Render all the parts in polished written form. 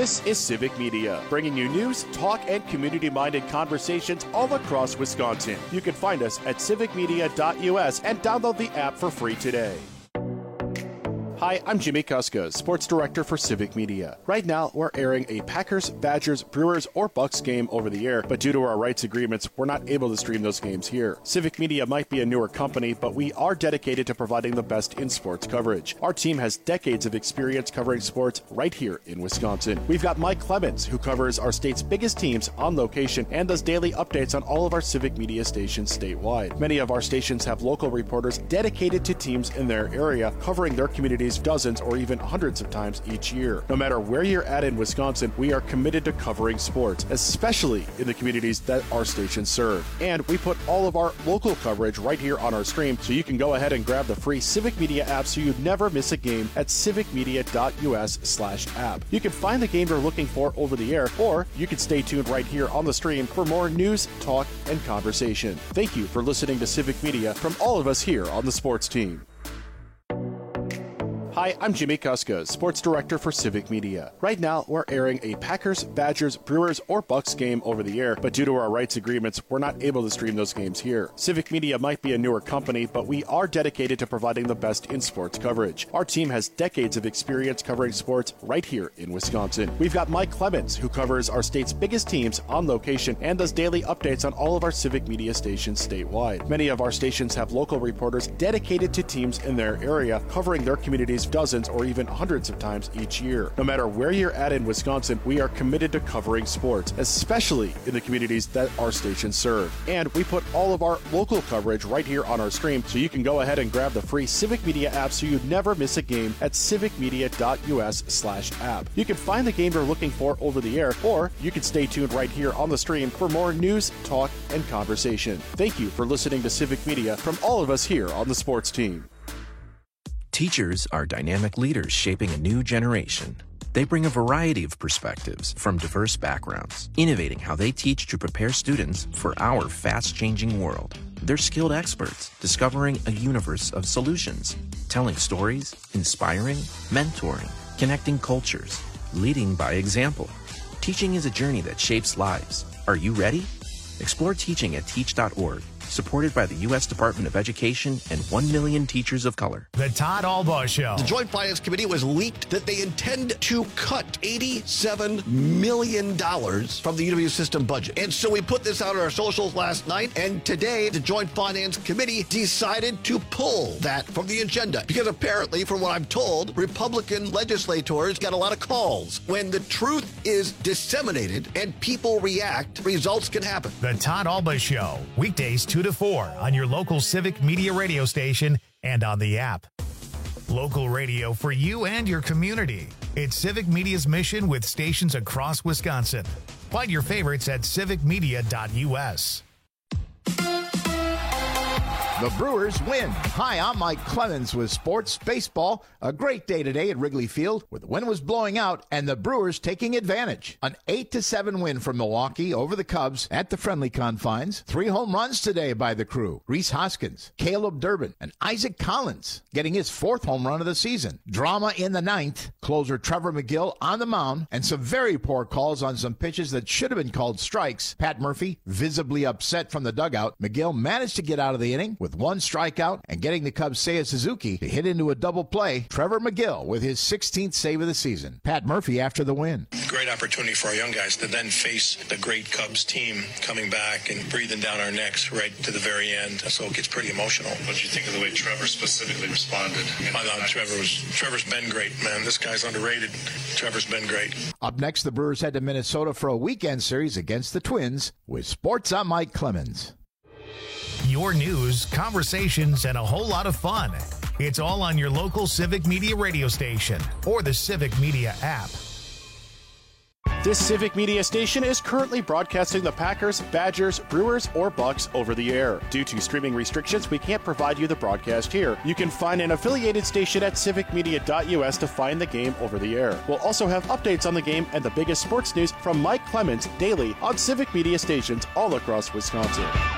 This is Civic Media, bringing you news, talk, and community-minded conversations all across Wisconsin. You can find us at civicmedia.us and download the app for free today. Hi, I'm Jimmy Kuska, Sports Director for Civic Media. Right now, we're airing a Packers, Badgers, Brewers, or Bucks game over the air, but due to our rights agreements, we're not able to stream those games here. Civic Media might be a newer company, but we are dedicated to providing the best in sports coverage. Our team has decades of experience covering sports right here in Wisconsin. We've got Mike Clemens, who covers our state's biggest teams on location and does daily updates on all of our Civic Media stations statewide. Many of our stations have local reporters dedicated to teams in their area, covering their communities dozens or even hundreds of times each year. No matter where you're at in Wisconsin, we are committed to covering sports, especially in the communities that our stations serve. And we put all of our local coverage right here on our stream, so you can go ahead and grab the free Civic Media app so you never miss a game at civicmedia.us/app. You can find the game you're looking for over the air, or you can stay tuned right here on the stream for more news, talk, and conversation. Thank you for listening to Civic Media from all of us here on the sports team. Hi, I'm Jimmy Kuska, Sports Director for Civic Media. Right now, we're airing a Packers, Badgers, Brewers, or Bucks game over the air, but due to our rights agreements, we're not able to stream those games here. Civic Media might be a newer company, but we are dedicated to providing the best in sports coverage. Our team has decades of experience covering sports right here in Wisconsin. We've got Mike Clemens, who covers our state's biggest teams on location and does daily updates on all of our Civic Media stations statewide. Many of our stations have local reporters dedicated to teams in their area, covering their communities dozens or even hundreds of times each year. No matter where you're at in Wisconsin, we are committed to covering sports, especially in the communities that our stations serve. And we put all of our local coverage right here on our stream, so you can go ahead and grab the free Civic Media app so you never miss a game at civicmedia.us/app. You can find the game you're looking for over the air, or you can stay tuned right here on the stream for more news, talk, and conversation. Thank you for listening to Civic Media from all of us here on the sports team. Teachers are dynamic leaders shaping a new generation. They bring a variety of perspectives from diverse backgrounds, innovating how they teach to prepare students for our fast-changing world. They're skilled experts, discovering a universe of solutions, telling stories, inspiring, mentoring, connecting cultures, leading by example. Teaching is a journey that shapes lives. Are you ready? Explore teaching at teach.org. Supported by the U.S. Department of Education and 1 million teachers of color. The Todd Albaugh Show. The Joint Finance Committee was leaked that they intend to cut $87 million from the UW system budget. And so we put this out on our socials last night, and today the Joint Finance Committee decided to pull that from the agenda. Because apparently, from what I'm told, Republican legislators got a lot of calls. When the truth is disseminated and people react, results can happen. The Todd Albaugh Show. Weekdays 2 to 4 on your local Civic Media radio station and on the app. Local radio for you and your community. It's Civic Media's mission with stations across Wisconsin. Find your favorites at civicmedia.us. The Brewers win. Hi, I'm Mike Clemens with Sports Baseball. A great day today at Wrigley Field where the wind was blowing out and the Brewers taking advantage. An 8-7 win for Milwaukee over the Cubs at the friendly confines. 3 home runs today by the crew. Rhys Hoskins, Caleb Durbin, and Isaac Collins getting his 4th home run of the season. Drama in the 9th. Closer Trevor McGill on the mound and some very poor calls on some pitches that should have been called strikes. Pat Murphy visibly upset from the dugout. McGill managed to get out of the inning with 1 strikeout and getting the Cubs' Seiya Suzuki to hit into a double play. Trevor McGill with his 16th save of the season. Pat Murphy after the win. Great opportunity for our young guys to then face the great Cubs team coming back and breathing down our necks right to the very end. So it gets pretty emotional. What did you think of the way Trevor specifically responded? I thought Trevor's been great, man. This guy's underrated. Trevor's been great. Up next, the Brewers head to Minnesota for a weekend series against the Twins. With Sports, I'm Mike Clemens. Your news, conversations, and a whole lot of fun. It's all on your local Civic Media radio station or the Civic Media app. This Civic Media station is currently broadcasting the Packers, Badgers, Brewers, or Bucks over the air. Due to streaming restrictions, we can't provide you the broadcast here. You can find an affiliated station at civicmedia.us to find the game over the air. We'll also have updates on the game and the biggest sports news from Mike Clemens daily on Civic Media stations all across Wisconsin.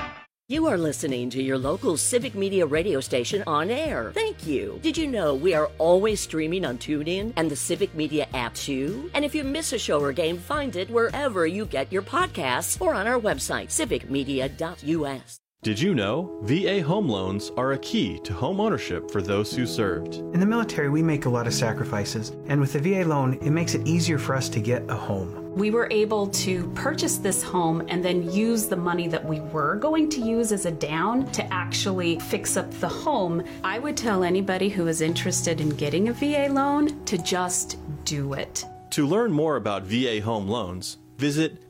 You are listening to your local Civic Media radio station on air. Thank you. Did you know we are always streaming on TuneIn and the Civic Media app too? And if you miss a show or game, find it wherever you get your podcasts or on our website, civicmedia.us. Did you know VA home loans are a key to home ownership for those who served? In the military, we make a lot of sacrifices, and with the VA loan, it makes it easier for us to get a home. We were able to purchase this home and then use the money that we were going to use as a down to actually fix up the home. I would tell anybody who is interested in getting a VA loan to just do it. To learn more about VA home loans, visit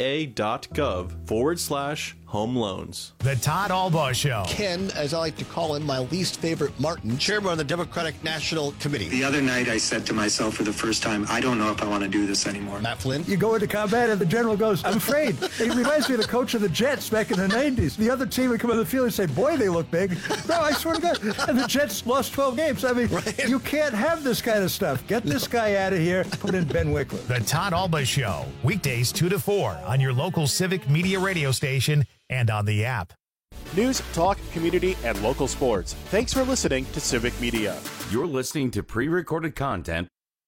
va.gov/home loans. The Todd Albaugh Show. Ken, as I like to call him, my least favorite Martin, chairman of the Democratic National Committee. The other night I said to myself for the first time, I don't know if I want to do this anymore. Matt Flynn. You go into combat and the general goes, I'm afraid. It reminds me of the coach of the Jets back in the 90s. The other team would come on the field and say, boy, they look big. No, I swear to God. And the Jets lost 12 games. I mean, right. You can't have this kind of stuff. Get this guy out of here. Put in Ben Wickler. The Todd Albaugh Show. Weekdays 2 to 4 on your local Civic Media radio station and on the app. News, talk, community, and local sports. Thanks for listening to Civic Media. You're listening to pre-recorded content.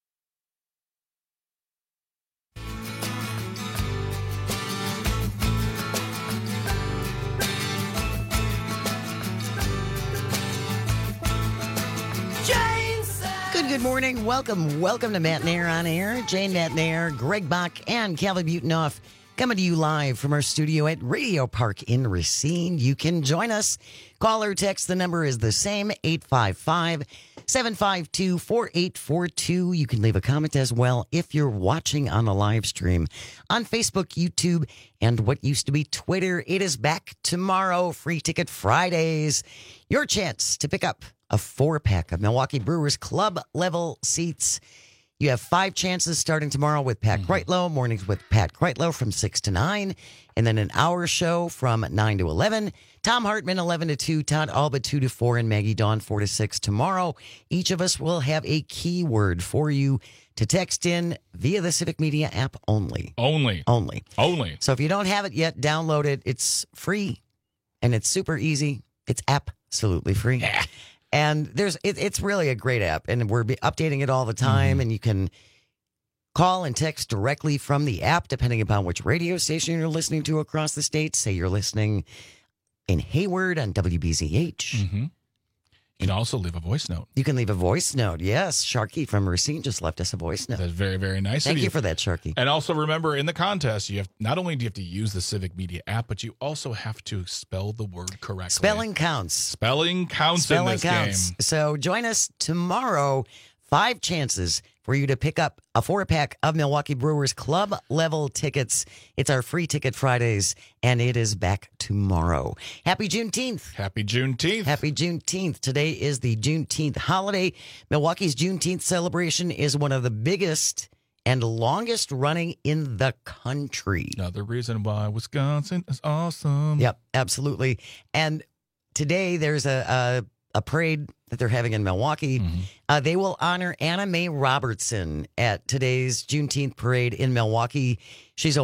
Good morning. Welcome to Matt Nair on Air. Jane Matt Nair, Greg Bach, and Calvin Butenoff coming to you live from our studio at Radio Park in Racine. You can join us. Call or text. The number is the same, 855-752-4842. You can leave a comment as well if you're watching on a live stream on Facebook, YouTube, and what used to be Twitter. It is back tomorrow. Free Ticket Fridays. Your chance to pick up a 4-pack of Milwaukee Brewers club level seats. You have 5 chances starting tomorrow with Pat Kreitlow. Mornings with Pat Kreitlow from 6 to 9. And then an hour show from 9 to 11. Tom Hartman, 11 to 2. Todd Alba, 2 to 4. And Maggie Dawn, 4 to 6 tomorrow. Each of us will have a keyword for you to text in via the Civic Media app only. Only. So if you don't have it yet, download it. It's free. And it's super easy. It's absolutely free. Yeah. And it's really a great app, and we're updating it all the time, and you can call and text directly from the app, depending upon which radio station you're listening to across the state. Say you're listening in Hayward on WBZH. Mm-hmm. You can also leave a voice note. You can leave a voice note, yes. Sharky from Racine just left us a voice note. That's very, very nice. Thank you for that, Sharky. And also remember, in the contest, you have not only do you have to use the Civic Media app, but you also have to spell the word correctly. Spelling counts. Spelling counts in this game. So join us tomorrow. 5 chances for you to pick up a 4-pack of Milwaukee Brewers club level tickets. It's our Free Ticket Fridays, and it is back tomorrow. Happy Juneteenth. Happy Juneteenth. Happy Juneteenth. Today is the Juneteenth holiday. Milwaukee's Juneteenth celebration is one of the biggest and longest running in the country. Another reason why Wisconsin is awesome. Yep, absolutely. And today there's a parade that they're having in Milwaukee. Mm-hmm. They will honor Anna Mae Robertson at today's Juneteenth parade in Milwaukee. She's a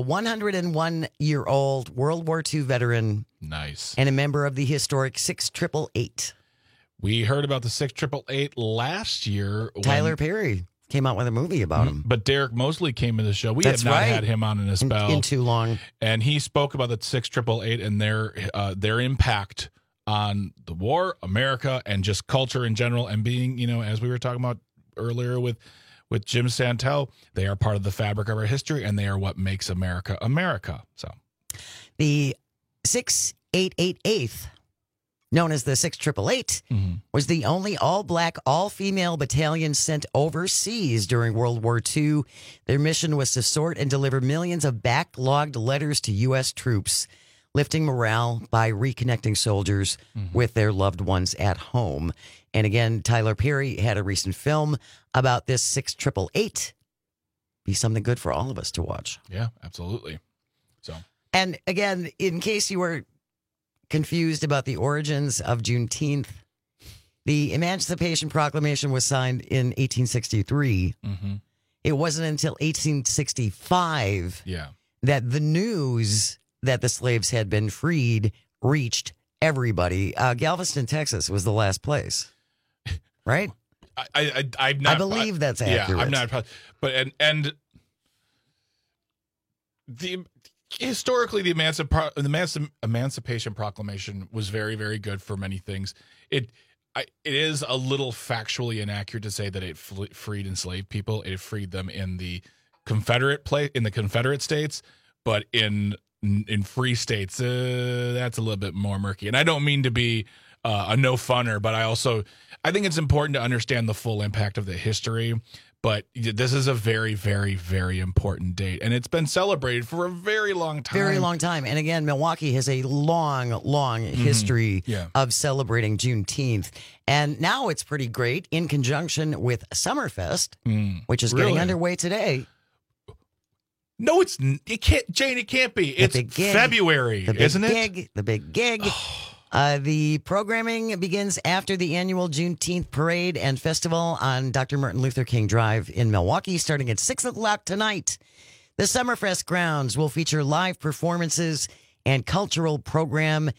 101-year-old World War II veteran. Nice. And a member of the historic 6888. We heard about the 6888 last year. Tyler Perry came out with a movie about him. But Derek Mosley came in the show. We That's have not right. had him on in a spell. In too long. And he spoke about the 6888 and their impact on the war, America, and just culture in general, and being, as we were talking about earlier with Jim Santel, they are part of the fabric of our history, and they are what makes America America. So, the 6888th, known as the 6888, was the only all-black, all-female battalion sent overseas during World War II. Their mission was to sort and deliver millions of backlogged letters to U.S. troops, lifting morale by reconnecting soldiers with their loved ones at home. And again, Tyler Perry had a recent film about this 6888. Be something good for all of us to watch. Yeah, absolutely. So, and again, in case you were confused about the origins of Juneteenth, the Emancipation Proclamation was signed in 1863. It wasn't until 1865 yeah. that the news that the slaves had been freed reached everybody. Galveston, Texas was the last place, right? I'm not, I believe that's accurate. Yeah, I'm not, but and the historically the Emancipation Proclamation was very, very good for many things. It is a little factually inaccurate to say that it freed enslaved people. It freed them in the Confederate states, but in free states, that's a little bit more murky. And I don't mean to be a no funner, but I think it's important to understand the full impact of the history. But this is a very, very, very important date, and it's been celebrated for a very long time. Very long time. And again, Milwaukee has a long history of celebrating Juneteenth. And now it's pretty great in conjunction with Summerfest, which is getting underway today. No, it can't, Jane. It can't be. It's February, isn't it? The big gig. The programming begins after the annual Juneteenth parade and festival on Dr. Martin Luther King Drive in Milwaukee, starting at 6 o'clock tonight. The Summerfest grounds will feature live performances and cultural programming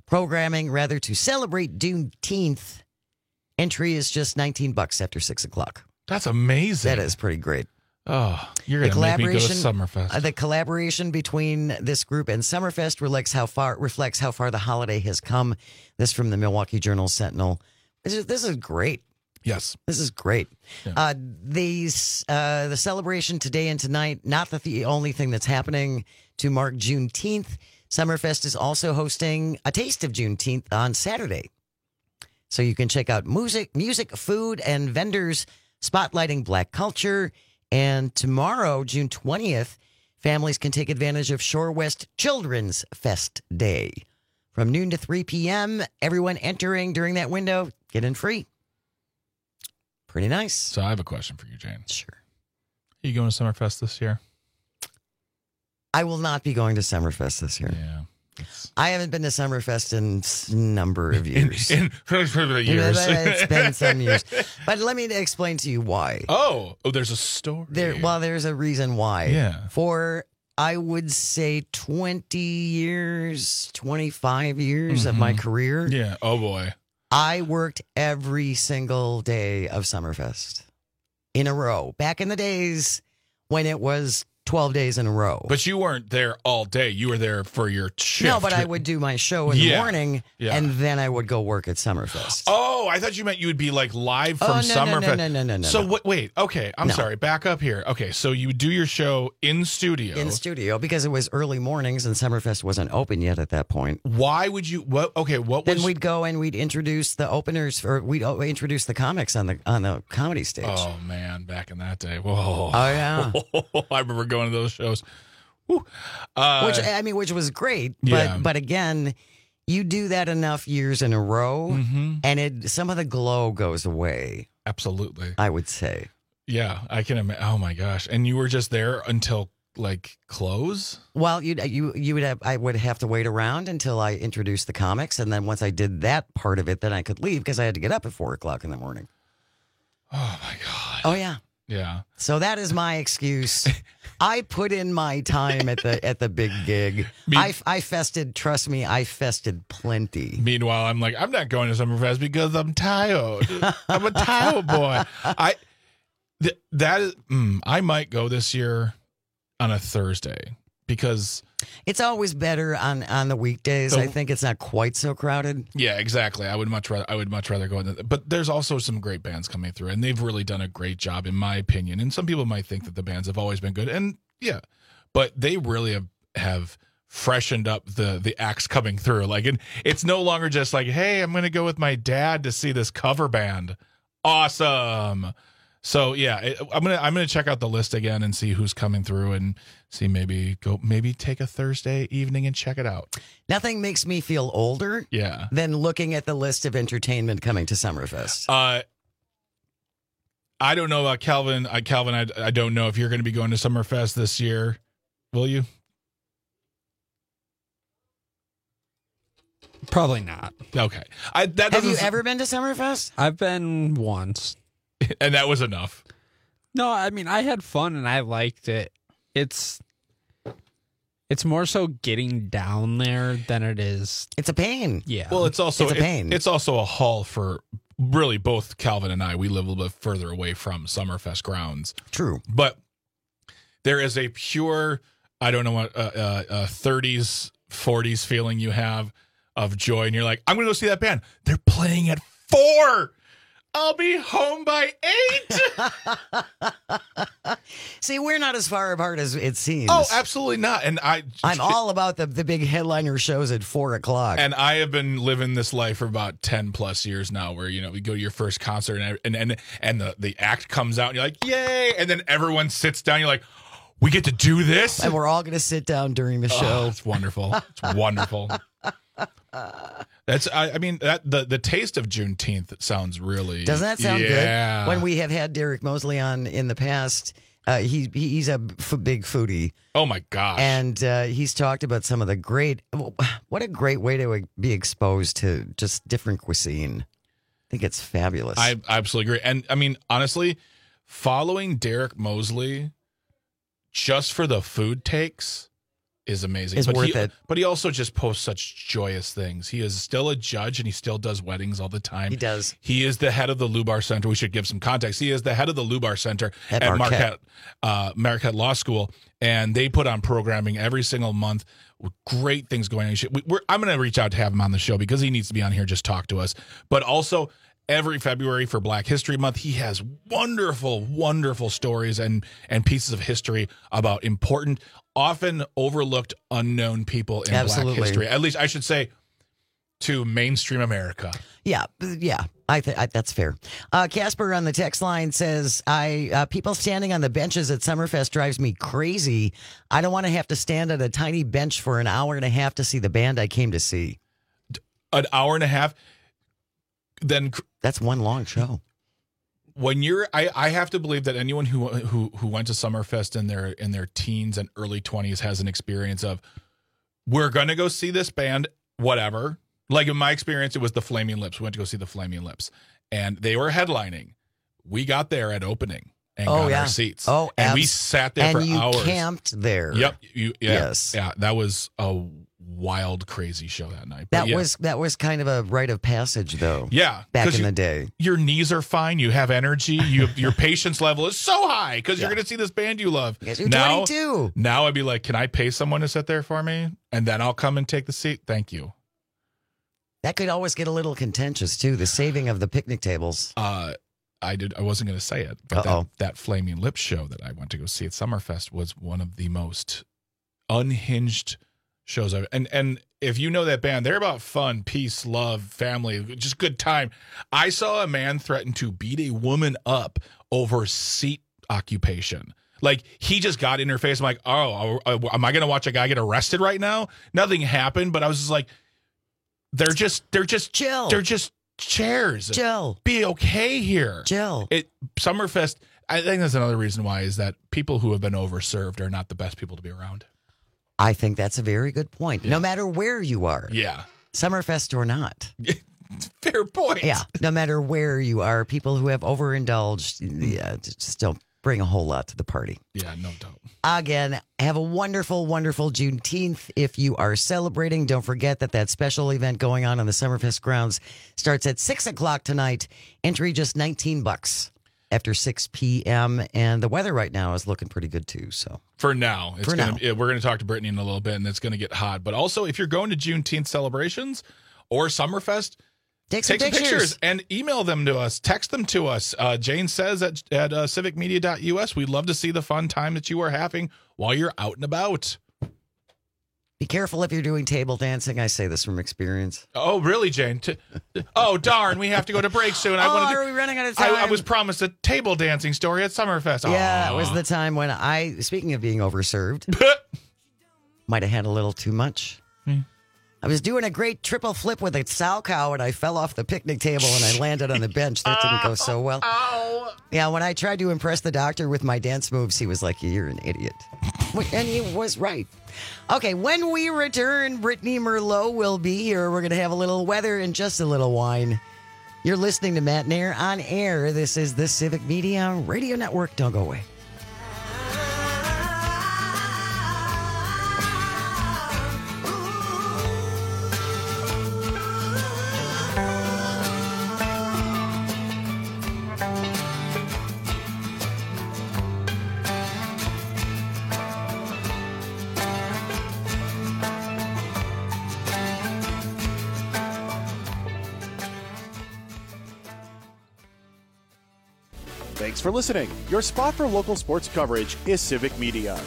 to celebrate Juneteenth. Entry is just $19 after 6 o'clock. That's amazing. That is pretty great. Oh, you're going to make me go to Summerfest. The collaboration between this group and Summerfest reflects how far the holiday has come. This from the Milwaukee Journal-Sentinel. This is great. Yes. This is great. Yeah. The celebration today and tonight, not the only thing that's happening to mark Juneteenth. Summerfest is also hosting a Taste of Juneteenth on Saturday. So you can check out music, food, and vendors spotlighting Black culture. And tomorrow, June 20th, families can take advantage of Shore West Children's Fest Day. From noon to 3 p.m., everyone entering during that window, get in free. Pretty nice. So I have a question for you, Jane. Sure. Are you going to Summerfest this year? I will not be going to Summerfest this year. Yeah. I haven't been to Summerfest in a number of years. In years. It's been some years. But let me explain to you why. Oh, there's a story. There's a reason why. Yeah. For, I would say, 20 years, 25 years of my career. Yeah. Oh, boy. I worked every single day of Summerfest in a row. Back in the days when it was 12 days in a row. But you weren't there all day. You were there for your shift. No, but I would do my show in the morning, and then I would go work at Summerfest. Oh, I thought you meant you would be like live from Summerfest. No. So wait, okay, I'm sorry. Back up here. Okay, so you would do your show in studio. In studio, because it was early mornings and Summerfest wasn't open yet at that point. Why would you? Then we'd go and we'd introduce the openers, or we'd introduce the comics on the comedy stage. Oh man, back in that day. Whoa. Oh yeah. I remember going to those shows. Which was great, but again, you do that enough years in a row, and some of the glow goes away. Absolutely, I would say. Yeah, I can imagine. Oh my gosh! And you were just there until like close? Well, I would have to wait around until I introduced the comics, and then once I did that part of it, then I could leave because I had to get up at 4 o'clock in the morning. Oh my god! Oh yeah. Yeah. So that is my excuse. I put in my time at the big gig. I fested. Trust me, I fested plenty. Meanwhile, I'm like, I'm not going to Summerfest because I'm tired. I'm a tired boy. I might go this year on a Thursday because it's always better on the weekdays. I think it's not quite so crowded. Yeah, exactly. I would much rather go. But there's also some great bands coming through, and they've really done a great job, in my opinion. And some people might think that the bands have always been good, and yeah, but they really have freshened up the acts coming through. Like, and it's no longer just like, hey, I'm going to go with my dad to see this cover band. Awesome. So yeah, I'm gonna check out the list again and see who's coming through and see maybe take a Thursday evening and check it out. Nothing makes me feel older than looking at the list of entertainment coming to Summerfest. I don't know about Calvin. I don't know if you're going to be going to Summerfest this year. Will you? Probably not. Okay. Have you ever been to Summerfest? I've been once. And that was enough. No, I mean, I had fun and I liked it. It's more so getting down there than it is. It's a pain. Yeah. Well, it's also a pain. It's also a haul for really both Calvin and I. We live a little bit further away from Summerfest grounds. True. But there is a pure, I don't know what, 30s, 40s feeling you have of joy. And you're like, I'm going to go see that band. They're playing at 4. I'll be home by 8. See, we're not as far apart as it seems. Oh, absolutely not. And I'm all about the big headliner shows at 4:00. And I have been living this life for about 10 plus years now, where we go to your first concert and the act comes out and you're like, yay, and then everyone sits down. You're like, we get to do this, and we're all going to sit down during the show. It's wonderful. It's wonderful. I mean the taste of Juneteenth sounds really. Doesn't that sound good? When we have had Derek Mosley on in the past, he's a big foodie. Oh my gosh! And he's talked about some of the what a great way to be exposed to just different cuisine. I think it's fabulous. I absolutely agree. And I mean, honestly, following Derek Mosley just for the food takes is amazing. It's worth it. But he also just posts such joyous things. He is still a judge, and he still does weddings all the time. He does. He is the head of the Lubar Center. We should give some context. He is the head of the Lubar Center at Marquette Law School, and they put on programming every single month with great things going on. I'm going to reach out to have him on the show because he needs to be on here, just talk to us. But also, every February for Black History Month, he has wonderful, wonderful stories and pieces of history about important, often overlooked, unknown people in Black history. At least I should say to mainstream America. Yeah. I that's fair. Casper on the text line says, people standing on the benches at Summerfest drives me crazy. I don't want to have to stand at a tiny bench for an hour and a half to see the band I came to see. An hour and a half? Then that's one long show. When I have to believe that anyone who went to Summerfest in their teens and early 20s has an experience of, we're going to go see this band, whatever. Like in my experience, it was the Flaming Lips. We went to go see the Flaming Lips, and they were headlining. We got there at opening and got our seats. Oh, and we sat there for hours. And you camped there. Yep. Yes. Yeah. That was a wild, crazy show that night. But that was kind of a rite of passage, though. Yeah, back in the day. Your knees are fine. You have energy. Your patience level is so high because you're going to see this band you love. Yes, you're 22. Now I'd be like, can I pay someone to sit there for me, and then I'll come and take the seat? Thank you. That could always get a little contentious too. The saving of the picnic tables. I wasn't going to say it, but that Flaming Lips show that I went to go see at Summerfest was one of the most unhinged shows I've, and if you know that band, they're about fun, peace, love, family, just good time. I saw a man threaten to beat a woman up over seat occupation. Like, he just got in her face. I'm like, oh, am I going to watch a guy get arrested right now? Nothing happened, but I was just like, they're just chill. They're just chairs. Chill. Be okay here. Chill. Summerfest, I think that's another reason why, is that people who have been overserved are not the best people to be around. I think that's a very good point. Yeah. No matter where you are. Yeah. Summerfest or not. Fair point. Yeah. No matter where you are, people who have overindulged, just don't bring a whole lot to the party. Yeah, no doubt. Again, have a wonderful, wonderful Juneteenth. If you are celebrating, don't forget that special event going on the Summerfest grounds starts at 6 o'clock tonight. Entry just $19 after 6 p.m. And the weather right now is looking pretty good too. So for now, we're going to talk to Brittany in a little bit, and it's going to get hot. But also, if you're going to Juneteenth celebrations or Summerfest, take some pictures and email them to us. Text them to us. Jane says at civicmedia.us, we'd love to see the fun time that you are having while you're out and about. Be careful if you're doing table dancing. I say this from experience. Oh, really, Jane? Oh, darn. We have to go to break soon. Are we running out of time? I was promised a table dancing story at Summerfest. Yeah, it was the time when speaking of being overserved, might have had a little too much. I was doing a great triple flip with a sow cow, and I fell off the picnic table, and I landed on the bench. That didn't go so well. Yeah, when I tried to impress the doctor with my dance moves, he was like, "You're an idiot." And he was right. Okay, when we return, Brittany Merlot will be here. We're going to have a little weather and just a little wine. You're listening to Matt Nair on air. This is the Civic Media Radio Network. Don't go away. Thanks for listening. Your spot for local sports coverage is Civic Media.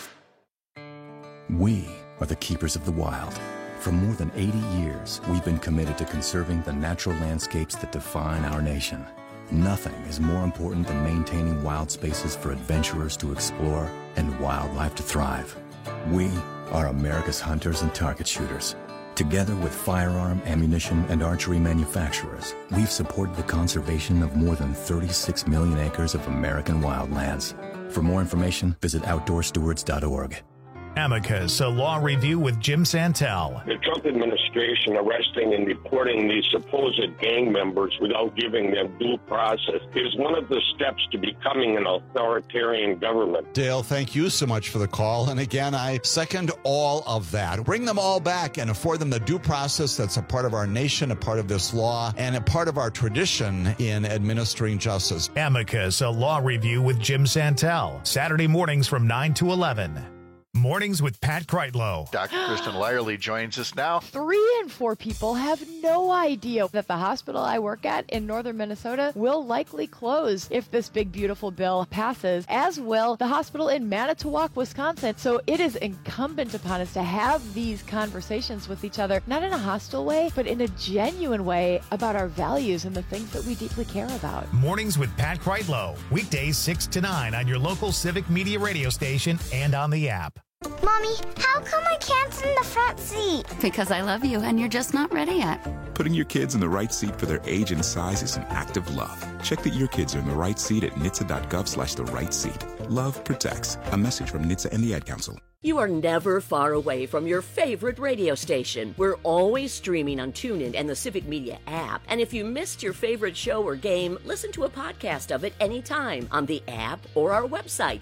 We are the keepers of the wild. For more than 80 years, we've been committed to conserving the natural landscapes that define our nation. Nothing is more important than maintaining wild spaces for adventurers to explore and wildlife to thrive. We are America's hunters and target shooters. Together with firearm, ammunition, and archery manufacturers, we've supported the conservation of more than 36 million acres of American wildlands. For more information, visit OutdoorStewards.org. Amicus, a law review with Jim Santel. The Trump administration arresting and deporting these supposed gang members without giving them due process is one of the steps to becoming an authoritarian government. Dale, thank you so much for the call. And again, I second all of that. Bring them all back and afford them the due process that's a part of our nation, a part of this law, and a part of our tradition in administering justice. Amicus, a law review with Jim Santel. Saturday mornings from 9 to 11. Mornings with Pat Kreitlow. Dr. Kristen Lyerly joins us now. 3 in 4 people have no idea that the hospital I work at in northern Minnesota will likely close if this big, beautiful bill passes, as will the hospital in Manitowoc, Wisconsin. So it is incumbent upon us to have these conversations with each other, not in a hostile way, but in a genuine way about our values and the things that we deeply care about. Mornings with Pat Kreitlow. Weekdays 6 to 9 on your local Civic Media radio station and on the app. Mommy, how come I can't sit in the front seat? Because I love you and you're just not ready yet. Putting your kids in the right seat for their age and size is an act of love. Check that your kids are in the right seat at nhtsa.gov/the right seat. Love protects. A message from NHTSA and the Ad Council. You are never far away from your favorite radio station. We're always streaming on TuneIn and the Civic Media app. And if you missed your favorite show or game, listen to a podcast of it anytime on the app or our website,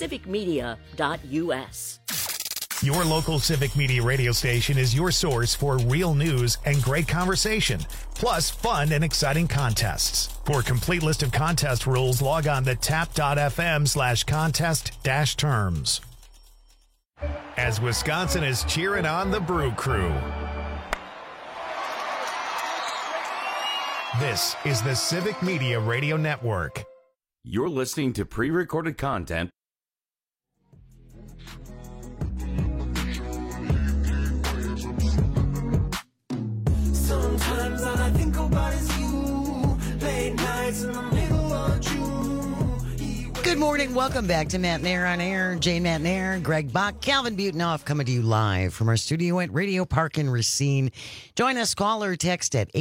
civicmedia.us. Your local Civic Media radio station is your source for real news and great conversation, plus fun and exciting contests. For a complete list of contest rules, log on to tap.fm/contest-terms. As Wisconsin is cheering on the Brew Crew. This is the Civic Media Radio Network. You're listening to pre-recorded content. Sometimes all I think about is you. Late nights in the middle of June. Good morning. Welcome back to Matt Nair on Air. Jane Matt Nair, Greg Bach, Calvin Butenoff coming to you live from our studio at Radio Park in Racine. Join us, call or text at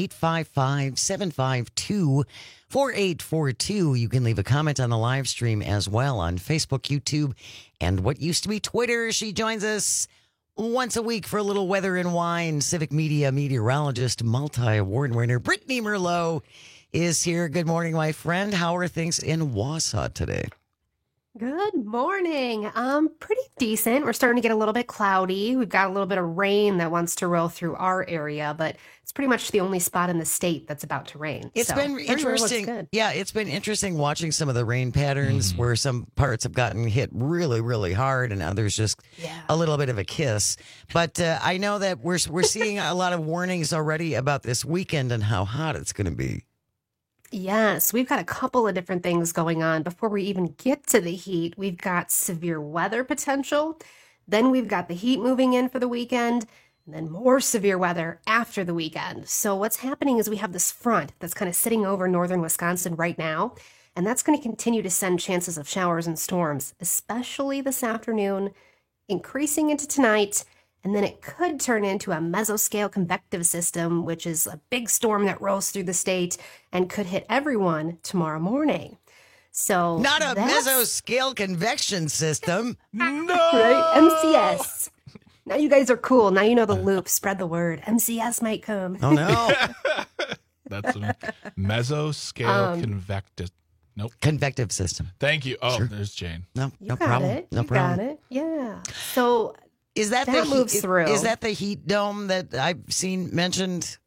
855-752-4842. You can leave a comment on the live stream as well on Facebook, YouTube, and what used to be Twitter. She joins us once a week for a little weather and wine. Civic Media meteorologist, multi-award winner Brittany Merlot is here. Good morning, my friend. How are things in Wausau today? Good morning. Pretty decent. We're starting to get a little bit cloudy. We've got a little bit of rain that wants to roll through our area, but it's pretty much the only spot in the state that's about to rain. It's been interesting. Yeah, it's been interesting watching some of the rain patterns where some parts have gotten hit really, really hard and others just a little bit of a kiss. But I know that we're seeing a lot of warnings already about this weekend and how hot it's going to be. Yes, we've got a couple of different things going on. Before we even get to the heat, we've got severe weather potential. Then we've got the heat moving in for the weekend, and then more severe weather after the weekend. So what's happening is we have this front that's kind of sitting over northern Wisconsin right now, and that's going to continue to send chances of showers and storms, especially this afternoon, increasing into tonight. And then it could turn into a mesoscale convective system, which is a big storm that rolls through the state and could hit everyone tomorrow morning. So not a mesoscale convection system. No. Right? MCS. Now you guys are cool. Now you know the loop. Spread the word. MCS might come. Oh, no. That's a mesoscale convective. Nope. Convective system. Thank you. Oh, Sure. There's Jane. No You problem. got it. No You problem. got it. Yeah. So Is that moves through. Is that the heat dome that I've seen mentioned?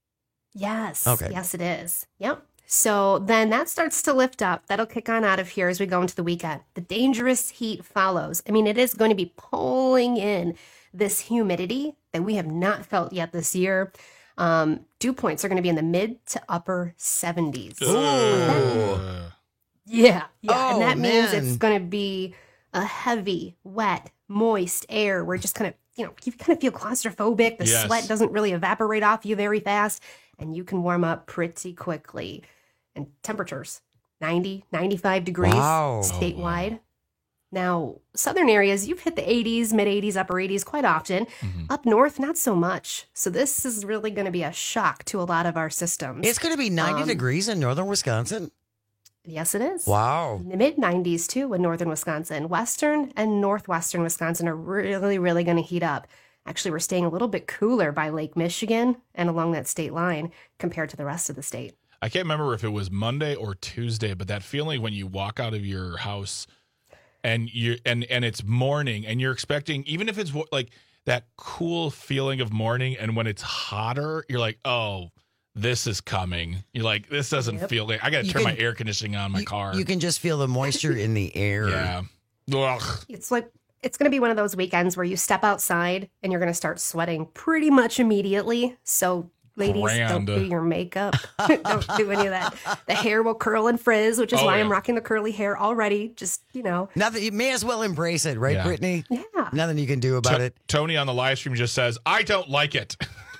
Yes. Okay. Yes, it is. Yep. So then that starts to lift up. That'll kick on out of here as we go into the weekend. The dangerous heat follows. I mean, it is going to be pulling in this humidity that we have not felt yet this year. Dew points are going to be in the mid to upper 70s. Ooh. Yeah. Oh, and that means man. it's going to be a heavy, wet, moist air where just kind of, you kind of feel claustrophobic. The Yes. sweat doesn't really evaporate off you very fast, and you can warm up pretty quickly. And temperatures, 90, 95 degrees Wow. statewide. Now, southern areas, you've hit the 80s, mid-80s, upper 80s quite often. Up north, not so much. So this is really going to be a shock to a lot of our systems. It's going to be 90 degrees in northern Wisconsin. Yes, it is. Wow. In the mid-90s, too, in northern Wisconsin. Western and northwestern Wisconsin are really, really going to heat up. Actually, we're staying a little bit cooler by Lake Michigan and along that state line compared to the rest of the state. I can't remember if it was Monday or Tuesday, but that feeling when you walk out of your house and it's morning and you're expecting, even if it's like that cool feeling of morning, and when it's hotter, you're like, oh, this is coming. You're like, this doesn't feel like I got to turn my air conditioning on in my car. You can just feel the moisture in the air. Yeah. Ugh. It's like it's going to be one of those weekends where you step outside and you're going to start sweating pretty much immediately. So, ladies, Grand. don't do your makeup. Don't do any of that. The hair will curl and frizz, which is why I'm rocking the curly hair already. Just, Nothing, you may as well embrace it, right, Yeah. Brittany? Yeah. Nothing you can do about it. Tony on the live stream just says, I don't like it.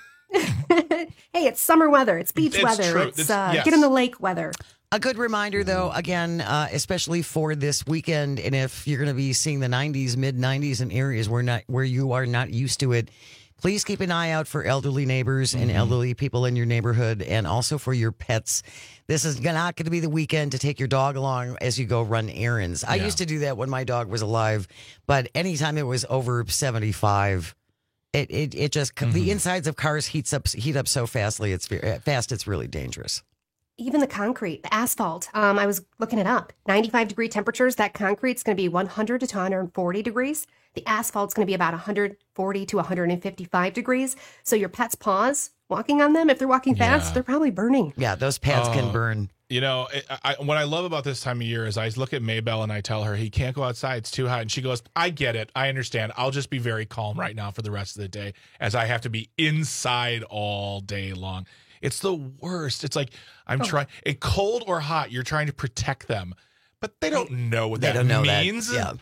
Hey, it's summer weather. It's beach It's weather. true. It's Yes. get in the lake weather. A good reminder, though, again, especially for this weekend, and if you're going to be seeing the 90s, mid-90s in areas where you are not used to it, please keep an eye out for elderly neighbors and elderly people in your neighborhood, and also for your pets. This is not going to be the weekend to take your dog along as you go run errands. I used to do that when my dog was alive, but anytime it was over 75, it just the insides of cars heat up so fastly. It's really dangerous. Even the concrete, the asphalt. I was looking it up. 95-degree temperatures. That concrete's going to be 100 to 140 degrees. The asphalt's going to be about 140 to 155 degrees. So your pet's paws, walking on them, if they're walking fast, they're probably burning. Yeah, those pads can burn. What I love about this time of year is I look at Maybelle and I tell her, he can't go outside. It's too hot. And she goes, I get it. I understand. I'll just be very calm right now for the rest of the day as I have to be inside all day long. It's the worst. It's like I'm trying, cold or hot, you're trying to protect them, but they don't know what that means. Yeah.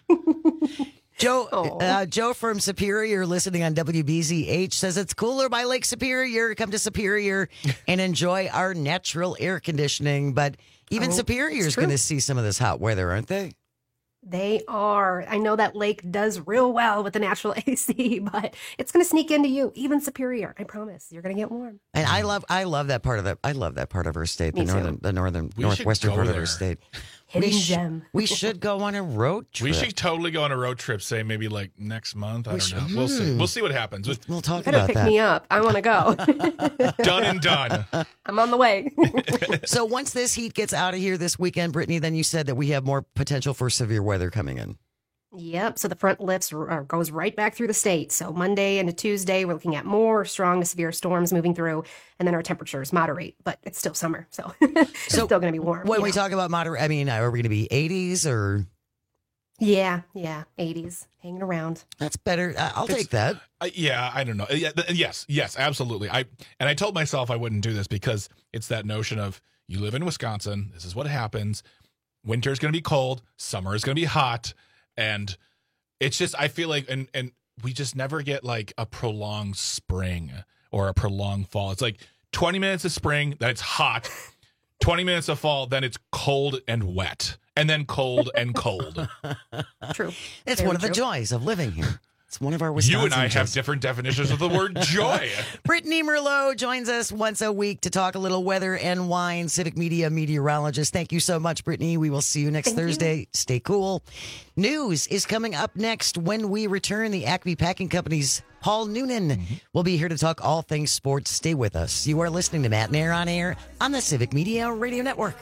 Joe from Superior, listening on WBZH, says it's cooler by Lake Superior. Come to Superior and enjoy our natural air conditioning. But even Superior is going to see some of this hot weather, aren't they? They are. I know that lake does real well with the natural AC, but it's going to sneak into you. Even Superior, I promise. You're going to get warm. And I love that part of our state, Me the northwestern part of our state. Hidden gem. We should go on a road trip. We should totally go on a road trip, say maybe like next month. I don't know. We'll see. We'll see what happens. We'll talk Better about pick that. me up. I want to go. Done and done. I'm on the way. So once this heat gets out of here this weekend, Brittany, then you said that we have more potential for severe weather coming in. Yep. So the front lifts goes right back through the state. So Monday into Tuesday, we're looking at more strong to severe storms moving through, and then our temperatures moderate, but it's still summer, so it's still going to be warm. When we talk about moderate, I mean, are we going to be 80s or? Yeah, 80s, hanging around. That's better. I'll take that. Yeah, I don't know. Yes, absolutely. I told myself I wouldn't do this because it's that notion of you live in Wisconsin. This is what happens. Winter is going to be cold. Summer is going to be hot. And it's just, I feel like, and we just never get like a prolonged spring or a prolonged fall. It's like 20 minutes of spring, then it's hot. 20 minutes of fall, then it's cold and wet. And then cold and cold. True. It's Very one of the true. joys of living here. It's one of our Wisconsin You and I have joys. different definitions of the word joy. Brittany Merlot joins us once a week to talk a little weather and wine. Civic Media meteorologist. Thank you so much, Brittany. We will see you next Thursday. Stay cool. News is coming up next when we return. The Acme Packing Company's Paul Noonan will be here to talk all things sports. Stay with us. You are listening to Matt and Air on Air on the Civic Media Radio Network.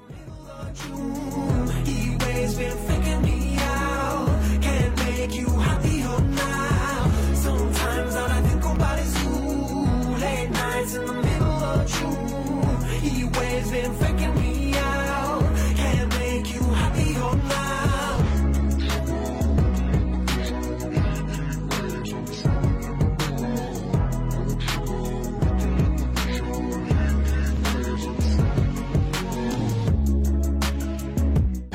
He always been faking me out. Can't make you happier now. Sometimes all I think about is you. Late nights in the middle of June. He always been faking me out. Can't make you happier now.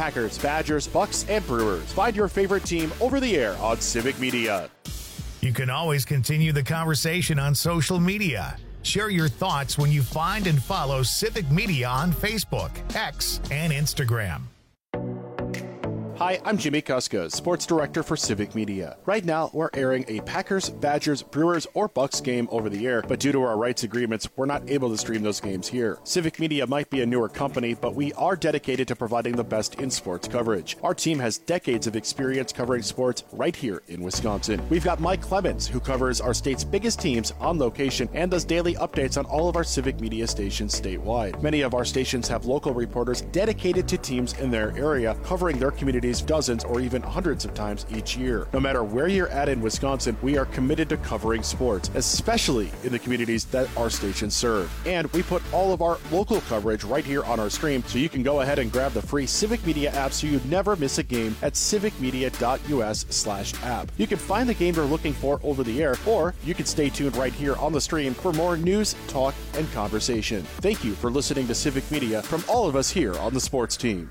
Packers, Badgers, Bucks, and Brewers. Find your favorite team over the air on Civic Media. You can always continue the conversation on social media. Share your thoughts when you find and follow Civic Media on Facebook, X, and Instagram. Hi, I'm Jimmy Kuska, Sports Director for Civic Media. Right now, we're airing a Packers, Badgers, Brewers, or Bucks game over the air, but due to our rights agreements, we're not able to stream those games here. Civic Media might be a newer company, but we are dedicated to providing the best in sports coverage. Our team has decades of experience covering sports right here in Wisconsin. We've got Mike Clemens, who covers our state's biggest teams on location and does daily updates on all of our Civic Media stations statewide. Many of our stations have local reporters dedicated to teams in their area, covering their communities dozens or even hundreds of times each year. No matter where you're at in Wisconsin, we are committed to covering sports, especially in the communities that our stations serve. And we put all of our local coverage right here on our stream, so you can go ahead and grab the free Civic Media app so you never miss a game at civicmedia.us/app. You can find the game you're looking for over the air, or you can stay tuned right here on the stream for more news, talk, and conversation. Thank you for listening to Civic Media from all of us here on the sports team.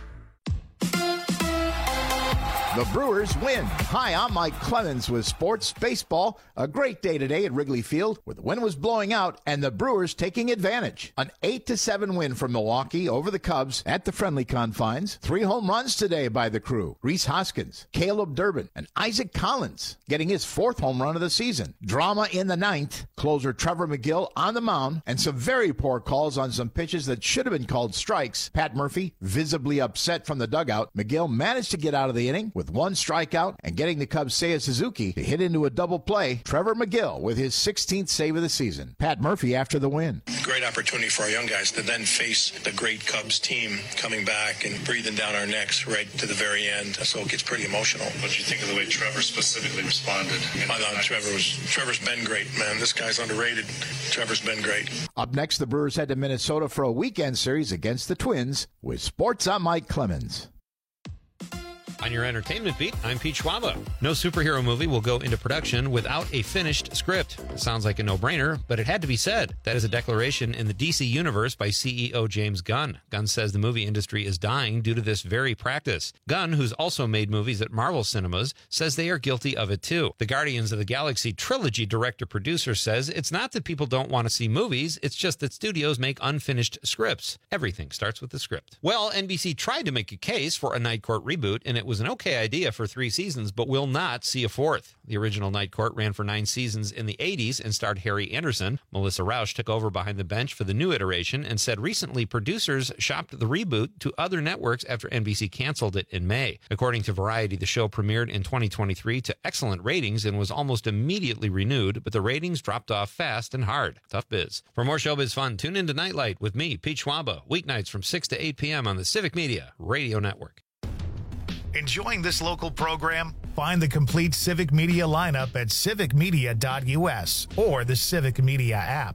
The Brewers win. Hi, I'm Mike Clemens with Sports Baseball. A great day today at Wrigley Field where the wind was blowing out and the Brewers taking advantage. An 8-7 win for Milwaukee over the Cubs at the friendly confines. 3 home runs today by the crew. Rhys Hoskins, Caleb Durbin, and Isaac Collins getting his 4th home run of the season. Drama in the 9th. Closer Trevor McGill on the mound and some very poor calls on some pitches that should have been called strikes. Pat Murphy visibly upset from the dugout. McGill managed to get out of the inning with 1 strikeout and getting the Cubs' Seiya Suzuki to hit into a double play. Trevor McGill with his 16th save of the season. Pat Murphy after the win. Great opportunity for our young guys to then face the great Cubs team coming back and breathing down our necks right to the very end. So it gets pretty emotional. What do you think of the way Trevor specifically responded? I thought Trevor's been great, man. This guy's underrated. Trevor's been great. Up next, the Brewers head to Minnesota for a weekend series against the Twins. With Sports, I'm Mike Clemens. On your entertainment beat, I'm Pete Schwaba. No superhero movie will go into production without a finished script. It sounds like a no-brainer, but it had to be said. That is a declaration in the DC Universe by CEO James Gunn. Gunn says the movie industry is dying due to this very practice. Gunn, who's also made movies at Marvel Cinemas, says they are guilty of it too. The Guardians of the Galaxy trilogy director-producer says it's not that people don't want to see movies, it's just that studios make unfinished scripts. Everything starts with the script. Well, NBC tried to make a case for a Night Court reboot, and it was an okay idea for 3 seasons, but will not see a 4th. The original Night Court ran for 9 seasons in the 80s and starred Harry Anderson. Melissa Rauch took over behind the bench for the new iteration and said recently producers shopped the reboot to other networks after NBC canceled it in May. According to Variety, the show premiered in 2023 to excellent ratings and was almost immediately renewed, but the ratings dropped off fast and hard. Tough biz. For more showbiz fun, tune in to Nightlight with me, Pete Schwaba, weeknights from 6 to 8 p.m. on the Civic Media Radio Network. Enjoying this local program? Find the complete Civic Media lineup at civicmedia.us or the Civic Media app.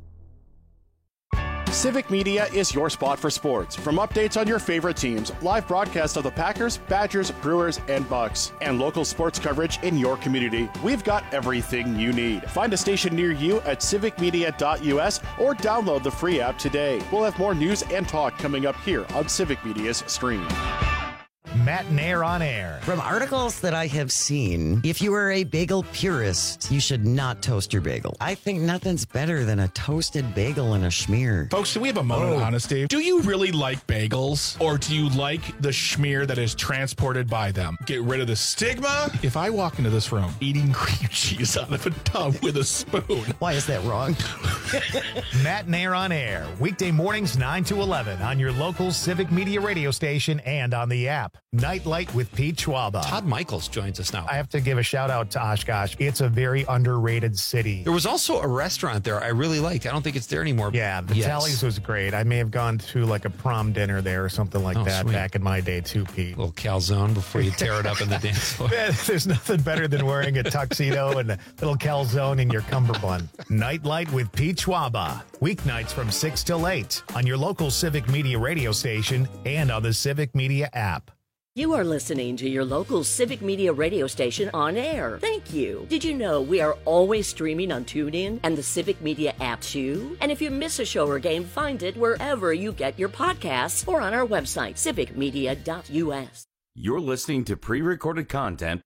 Civic Media is your spot for sports. From updates on your favorite teams, live broadcasts of the Packers, Badgers, Brewers, and Bucks, and local sports coverage in your community, we've got everything you need. Find a station near you at civicmedia.us or download the free app today. We'll have more news and talk coming up here on Civic Media's stream. Matt Nair on air. From articles that I have seen, if you are a bagel purist, you should not toast your bagel. I think nothing's better than a toasted bagel and a schmear. Folks, do we have a moment of honesty? Do you really like bagels, or do you like the schmear that is transported by them? Get rid of the stigma. If I walk into this room eating cream cheese out of a tub with a spoon. Why is that wrong? Matt Nair on air. Weekday mornings 9 to 11 on your local Civic Media radio station and on the app. Nightlight with Pete Schwaba. Todd Michaels joins us now. I have to give a shout out to Oshkosh. It's a very underrated city. There was also a restaurant there I really liked. I don't think it's there anymore. Yeah, the Tallies was great. I may have gone to like a prom dinner there or something like that sweet. Back in my day too, Pete. A little calzone before you tear it up in the dance floor. There's nothing better than wearing a tuxedo and a little calzone in your cummerbund. Nightlight with Pete Schwaba. Weeknights from 6 till 8 on your local Civic Media radio station and on the Civic Media app. You are listening to your local Civic Media radio station on air. Thank you. Did you know we are always streaming on TuneIn and the Civic Media app too? And if you miss a show or game, find it wherever you get your podcasts or on our website, civicmedia.us. You're listening to pre-recorded content.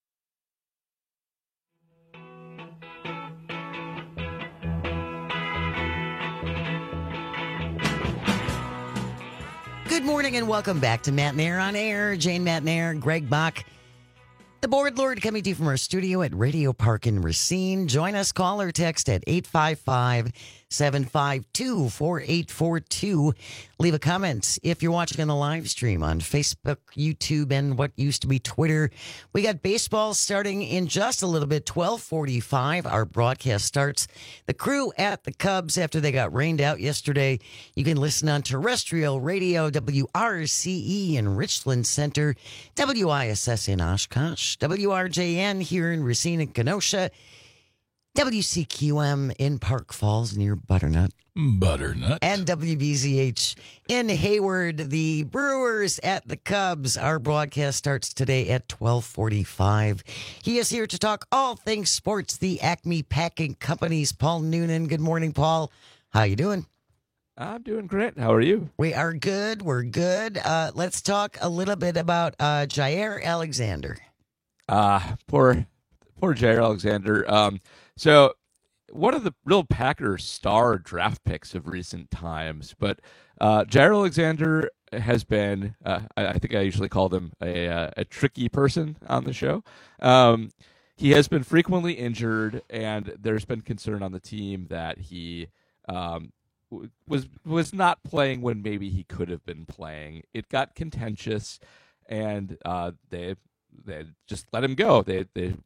Good morning and welcome back to Matt Nair on Air. Jane Matt Nair, Greg Bach, the Board Lord, coming to you from our studio at Radio Park in Racine. Join us, call or text at 855-752-4842. Leave a comment if you're watching on the live stream on Facebook, YouTube, and what used to be Twitter. We got baseball starting in just a little bit, 12:45. Our broadcast starts. The crew at the Cubs after they got rained out yesterday. You can listen on terrestrial radio, WRCE in Richland Center, WISS in Oshkosh, WRJN here in Racine and Kenosha, WCQM in Park Falls near Butternut. And WBZH in Hayward. The Brewers at the Cubs. Our broadcast starts today at 12:45. He is here to talk all things sports. The Acme Packing Company's Paul Noonan. Good morning, Paul. How you doing? I'm doing great. How are you? We are good. We're good. Let's talk a little bit about Jair Alexander. Poor Jair Alexander. So one of the real Packers star draft picks of recent times, but Jair Alexander has been, I think I usually call him a tricky person on the show. He has been frequently injured, and there's been concern on the team that he was not playing when maybe he could have been playing. It got contentious, and they just let him go. They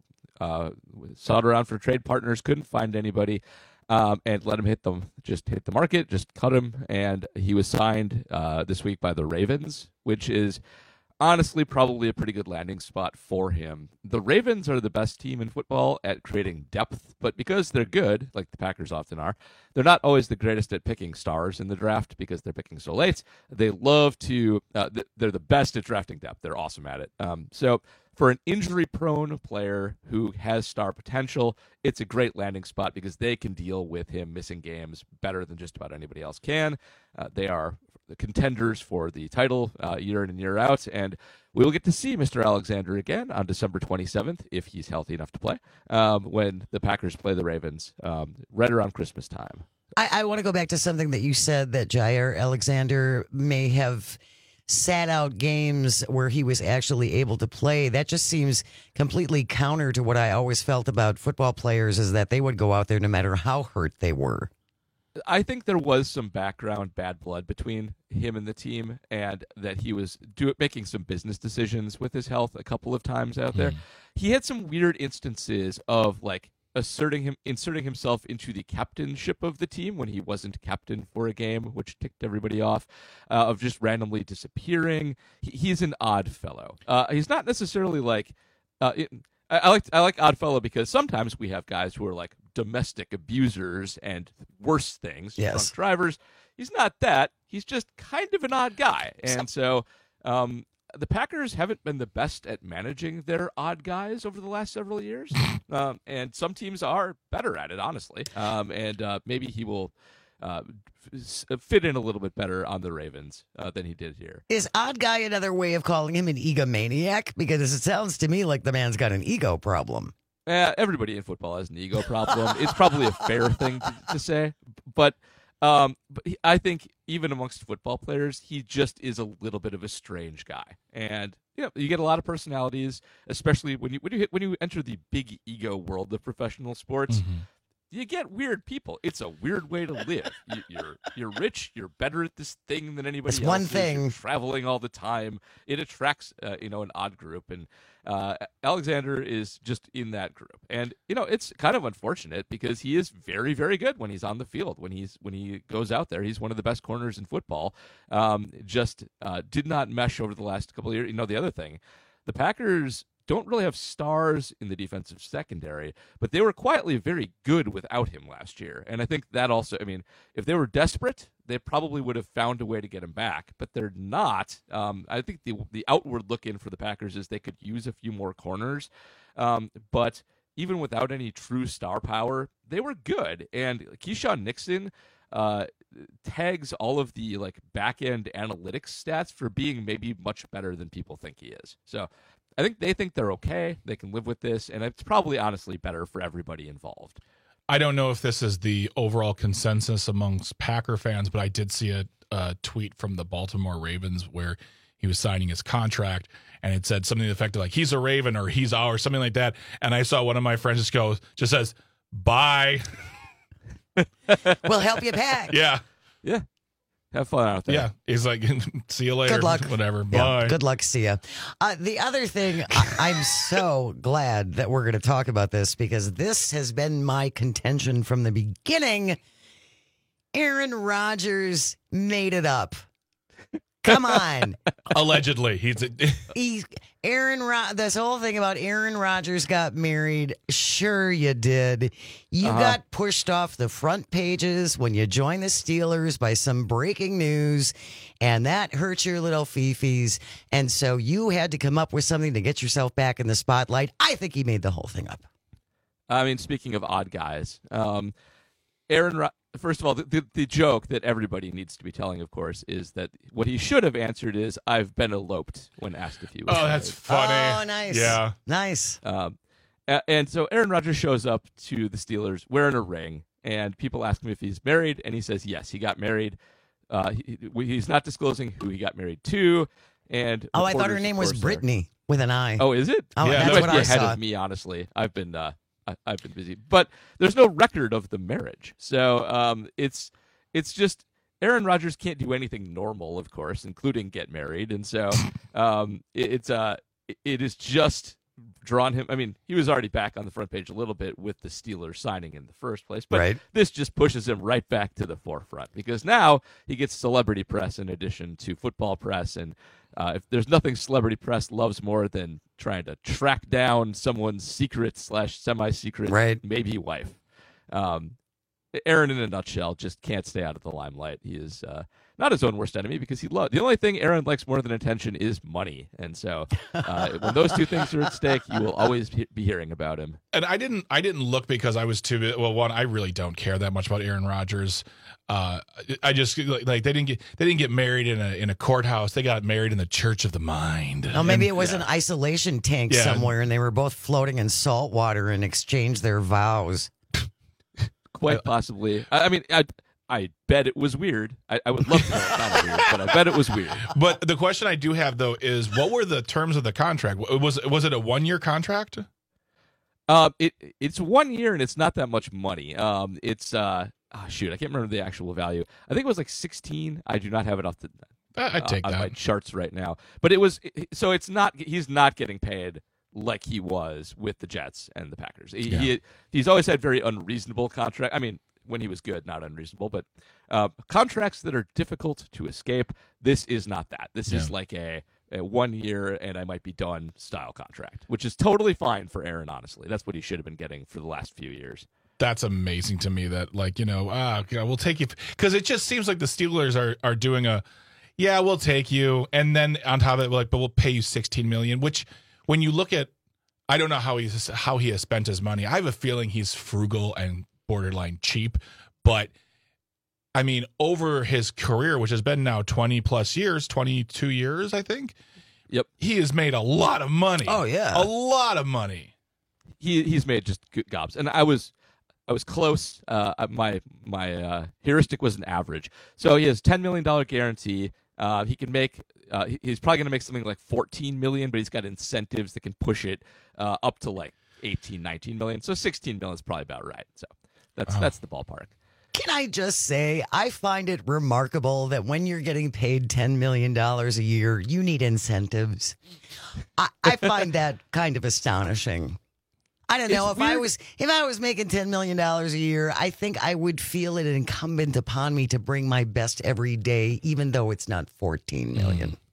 sought around for trade partners, couldn't find anybody, and let him hit the market, just cut him, and he was signed this week by the Ravens, which is honestly probably a pretty good landing spot for him. The Ravens are the best team in football at creating depth, but because they're good, like the Packers often are, they're not always the greatest at picking stars in the draft because they're picking so late. They love to, they're the best at drafting depth. They're awesome at it. So for an injury-prone player who has star potential, it's a great landing spot because they can deal with him missing games better than just about anybody else can. They are the contenders for the title year in and year out, and we will get to see Mr. Alexander again on December 27th, if he's healthy enough to play, when the Packers play the Ravens right around Christmas time. I want to go back to something that you said, that Jair Alexander may have sat out games where he was actually able to play. That just seems completely counter to what I always felt about football players, is that they would go out there no matter how hurt they were. I think there was some background bad blood between him and the team, and that he was making some business decisions with his health a couple of times out there. He had some weird instances of like inserting himself into the captainship of the team when he wasn't captain for a game, which ticked everybody off, of just randomly disappearing. He's an odd fellow. He's not necessarily like I like Oddfellow because sometimes we have guys who are like domestic abusers and worse things, drunk drivers. He's not that. He's just kind of an odd guy. And so the Packers haven't been the best at managing their odd guys over the last several years. And some teams are better at it, honestly. And maybe he will fit in a little bit better on the Ravens than he did here. Is odd guy another way of calling him an egomaniac? Because it sounds to me like the man's got an ego problem. Everybody in football has an ego problem. It's probably a fair thing to say, but I think even amongst football players, he just is a little bit of a strange guy. And you get a lot of personalities, especially when you enter the big ego world of professional sports. Mm-hmm. You get weird people. It's a weird way to live. You're rich. You're better at this thing than anybody else. It's one thing. You're traveling all the time. It attracts an odd group, and Alexander is just in that group. And it's kind of unfortunate because he is very, very good when he's on the field. When he goes out there, he's one of the best corners in football. Just did not mesh over the last couple of years. The other thing, the Packers don't really have stars in the defensive secondary, but they were quietly very good without him last year. And I think that also, I mean, if they were desperate, they probably would have found a way to get him back, but they're not. I think the outward look in for the Packers is they could use a few more corners, but even without any true star power, they were good. And Keyshawn Nixon tags all of the like back end analytics stats for being maybe much better than people think he is. So I think they think they're okay. They can live with this, and it's probably honestly better for everybody involved. I don't know if this is the overall consensus amongst Packer fans, but I did see a tweet from the Baltimore Ravens where he was signing his contract, and it said something to the effect of like, he's a Raven or he's ours, something like that. And I saw one of my friends just says, bye. We'll help you pack. Yeah. Yeah. Have fun out there. Yeah. He's like, see you later. Good luck. Whatever. Yeah, Bye. good luck. See ya. The other thing, I'm so glad that we're going to talk about this because this has been my contention from the beginning. Aaron Rodgers made it up. Come on. Allegedly. This whole thing about Aaron Rodgers got married. Sure you did. You got pushed off the front pages when you joined the Steelers by some breaking news, and that hurt your little fifis. And so you had to come up with something to get yourself back in the spotlight. I think he made the whole thing up. I mean, speaking of odd guys, first of all, the joke that everybody needs to be telling, of course, is that what he should have answered is, I've been eloped, when asked if he was married. That's funny. Oh, nice. Yeah. Nice. And so Aaron Rodgers shows up to the Steelers wearing a ring, and people ask him if he's married, and he says, yes, he got married. He's not disclosing who he got married to. And I thought her name was Brittany with an I. Oh, is it? Oh, yeah, that's what I ahead saw. of me, honestly. I've been busy, but there's no record of the marriage. So it's just Aaron Rodgers can't do anything normal, of course, including get married, and so it is just drawn him. I mean, he was already back on the front page a little bit with the Steelers signing in the first place, but this just pushes him right back to the forefront because now he gets celebrity press in addition to football press, and if there's nothing celebrity press loves more than trying to track down someone's secret / semi-secret maybe wife. Aaron, in a nutshell, just can't stay out of the limelight. He is not his own worst enemy because the only thing Aaron likes more than attention is money. And so when those two things are at stake, you will always be hearing about him. And I didn't look because I was too, well, one, I really don't care that much about Aaron Rodgers. I just like they didn't get married in a courthouse. They got married in the Church of the Mind. Oh, maybe it was an isolation tank somewhere, and they were both floating in salt water and exchanged their vows. Quite possibly. I mean, I bet it was weird. I would love to know it's not weird, but I bet it was weird. But the question I do have though is, what were the terms of the contract? Was it a 1-year contract? It's 1 year and it's not that much money. It's shoot, I can't remember the actual value. I think it was like 16. I do not have it off I'd take that. My charts right now. But it was so it's not. He's not getting paid like he was with the Jets and the Packers. He's always had very unreasonable contract. I mean, when he was good, not unreasonable, but contracts that are difficult to escape. This is not that. This is like a 1 year and I might be done style contract, which is totally fine for Aaron. Honestly, that's what he should have been getting for the last few years. That's amazing to me that, like, we'll take you, because it just seems like the Steelers are doing we'll take you, and then on top of it, like, but we'll pay you $16 million, which when you look at, I don't know how he has spent his money. I have a feeling he's frugal and borderline cheap, but I mean, over his career, which has been now 20 plus years, 22 years, I think. Yep. He has made a lot of money. Oh yeah. A lot of money. He's made just good gobs. And I was close. My heuristic was an average. So he has $10 million guarantee. He can make. He's probably going to make something like $14 million, but he's got incentives that can push it up to like 18, 19 million. So 16 million is probably about right. So that's the ballpark. Can I just say, I find it remarkable that when you're getting paid $10 million a year, you need incentives. I find that kind of astonishing. I don't know, if I was making $10 million a year, I think I would feel it incumbent upon me to bring my best every day, even though it's not $14 million.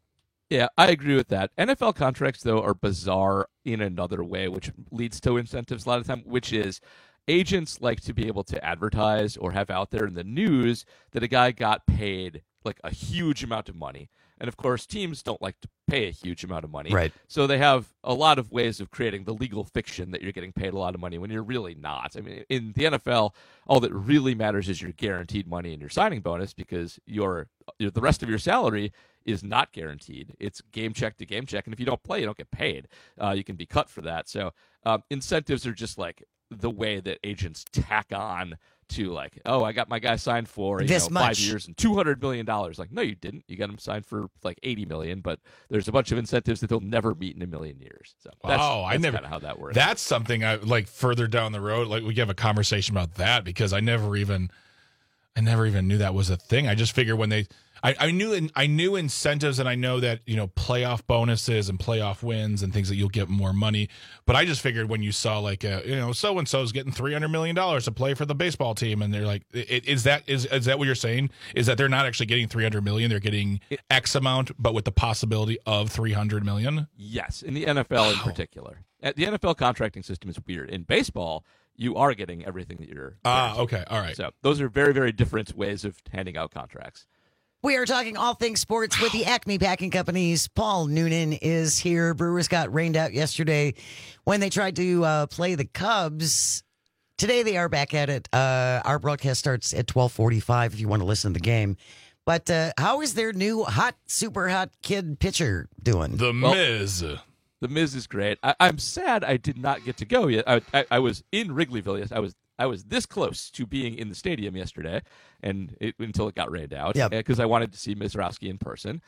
Yeah, I agree with that. NFL contracts, though, are bizarre in another way, which leads to incentives a lot of the time, which is agents like to be able to advertise or have out there in the news that a guy got paid like a huge amount of money. And of course, teams don't like to pay a huge amount of money. Right. So they have a lot of ways of creating the legal fiction that you're getting paid a lot of money when you're really not. I mean, in the NFL, all that really matters is your guaranteed money and your signing bonus, because the rest of your salary is not guaranteed. It's game check to game check. And if you don't play, you don't get paid. You can be cut for that. So incentives are just like the way that agents tack on to, like, oh, I got my guy signed for 5 years and $200 million. Like, no, you didn't. You got him signed for like $80 million, but there's a bunch of incentives that they'll never meet in a million years. So that's kind of how that works. That's something I like further down the road. Like, we have a conversation about that, because I never even knew that was a thing. I just figured when I knew incentives, and I know that, playoff bonuses and playoff wins and things that you'll get more money. But I just figured when you saw like so and so's getting $300 million to play for the baseball team, and they're like, is that what you're saying? Is that they're not actually getting $300 million? They're getting X amount, but with the possibility of $300 million? Yes, in the NFL in particular. The NFL contracting system is weird. In baseball, you are getting everything that you're guaranteed. Okay, all right. So those are very, very different ways of handing out contracts. We are talking all things sports with the Acme Packing Company's Paul Noonan is here. Brewers got rained out yesterday when they tried to play the Cubs. Today they are back at it. Our broadcast starts at 12:45 if you want to listen to the game. But how is their new super hot kid pitcher doing? The Miz. The Miz is great. I'm sad I did not get to go yet. I was in Wrigleyville. Yes, I was this close to being in the stadium yesterday, until it got rained out, because I wanted to see Mizrowski in person.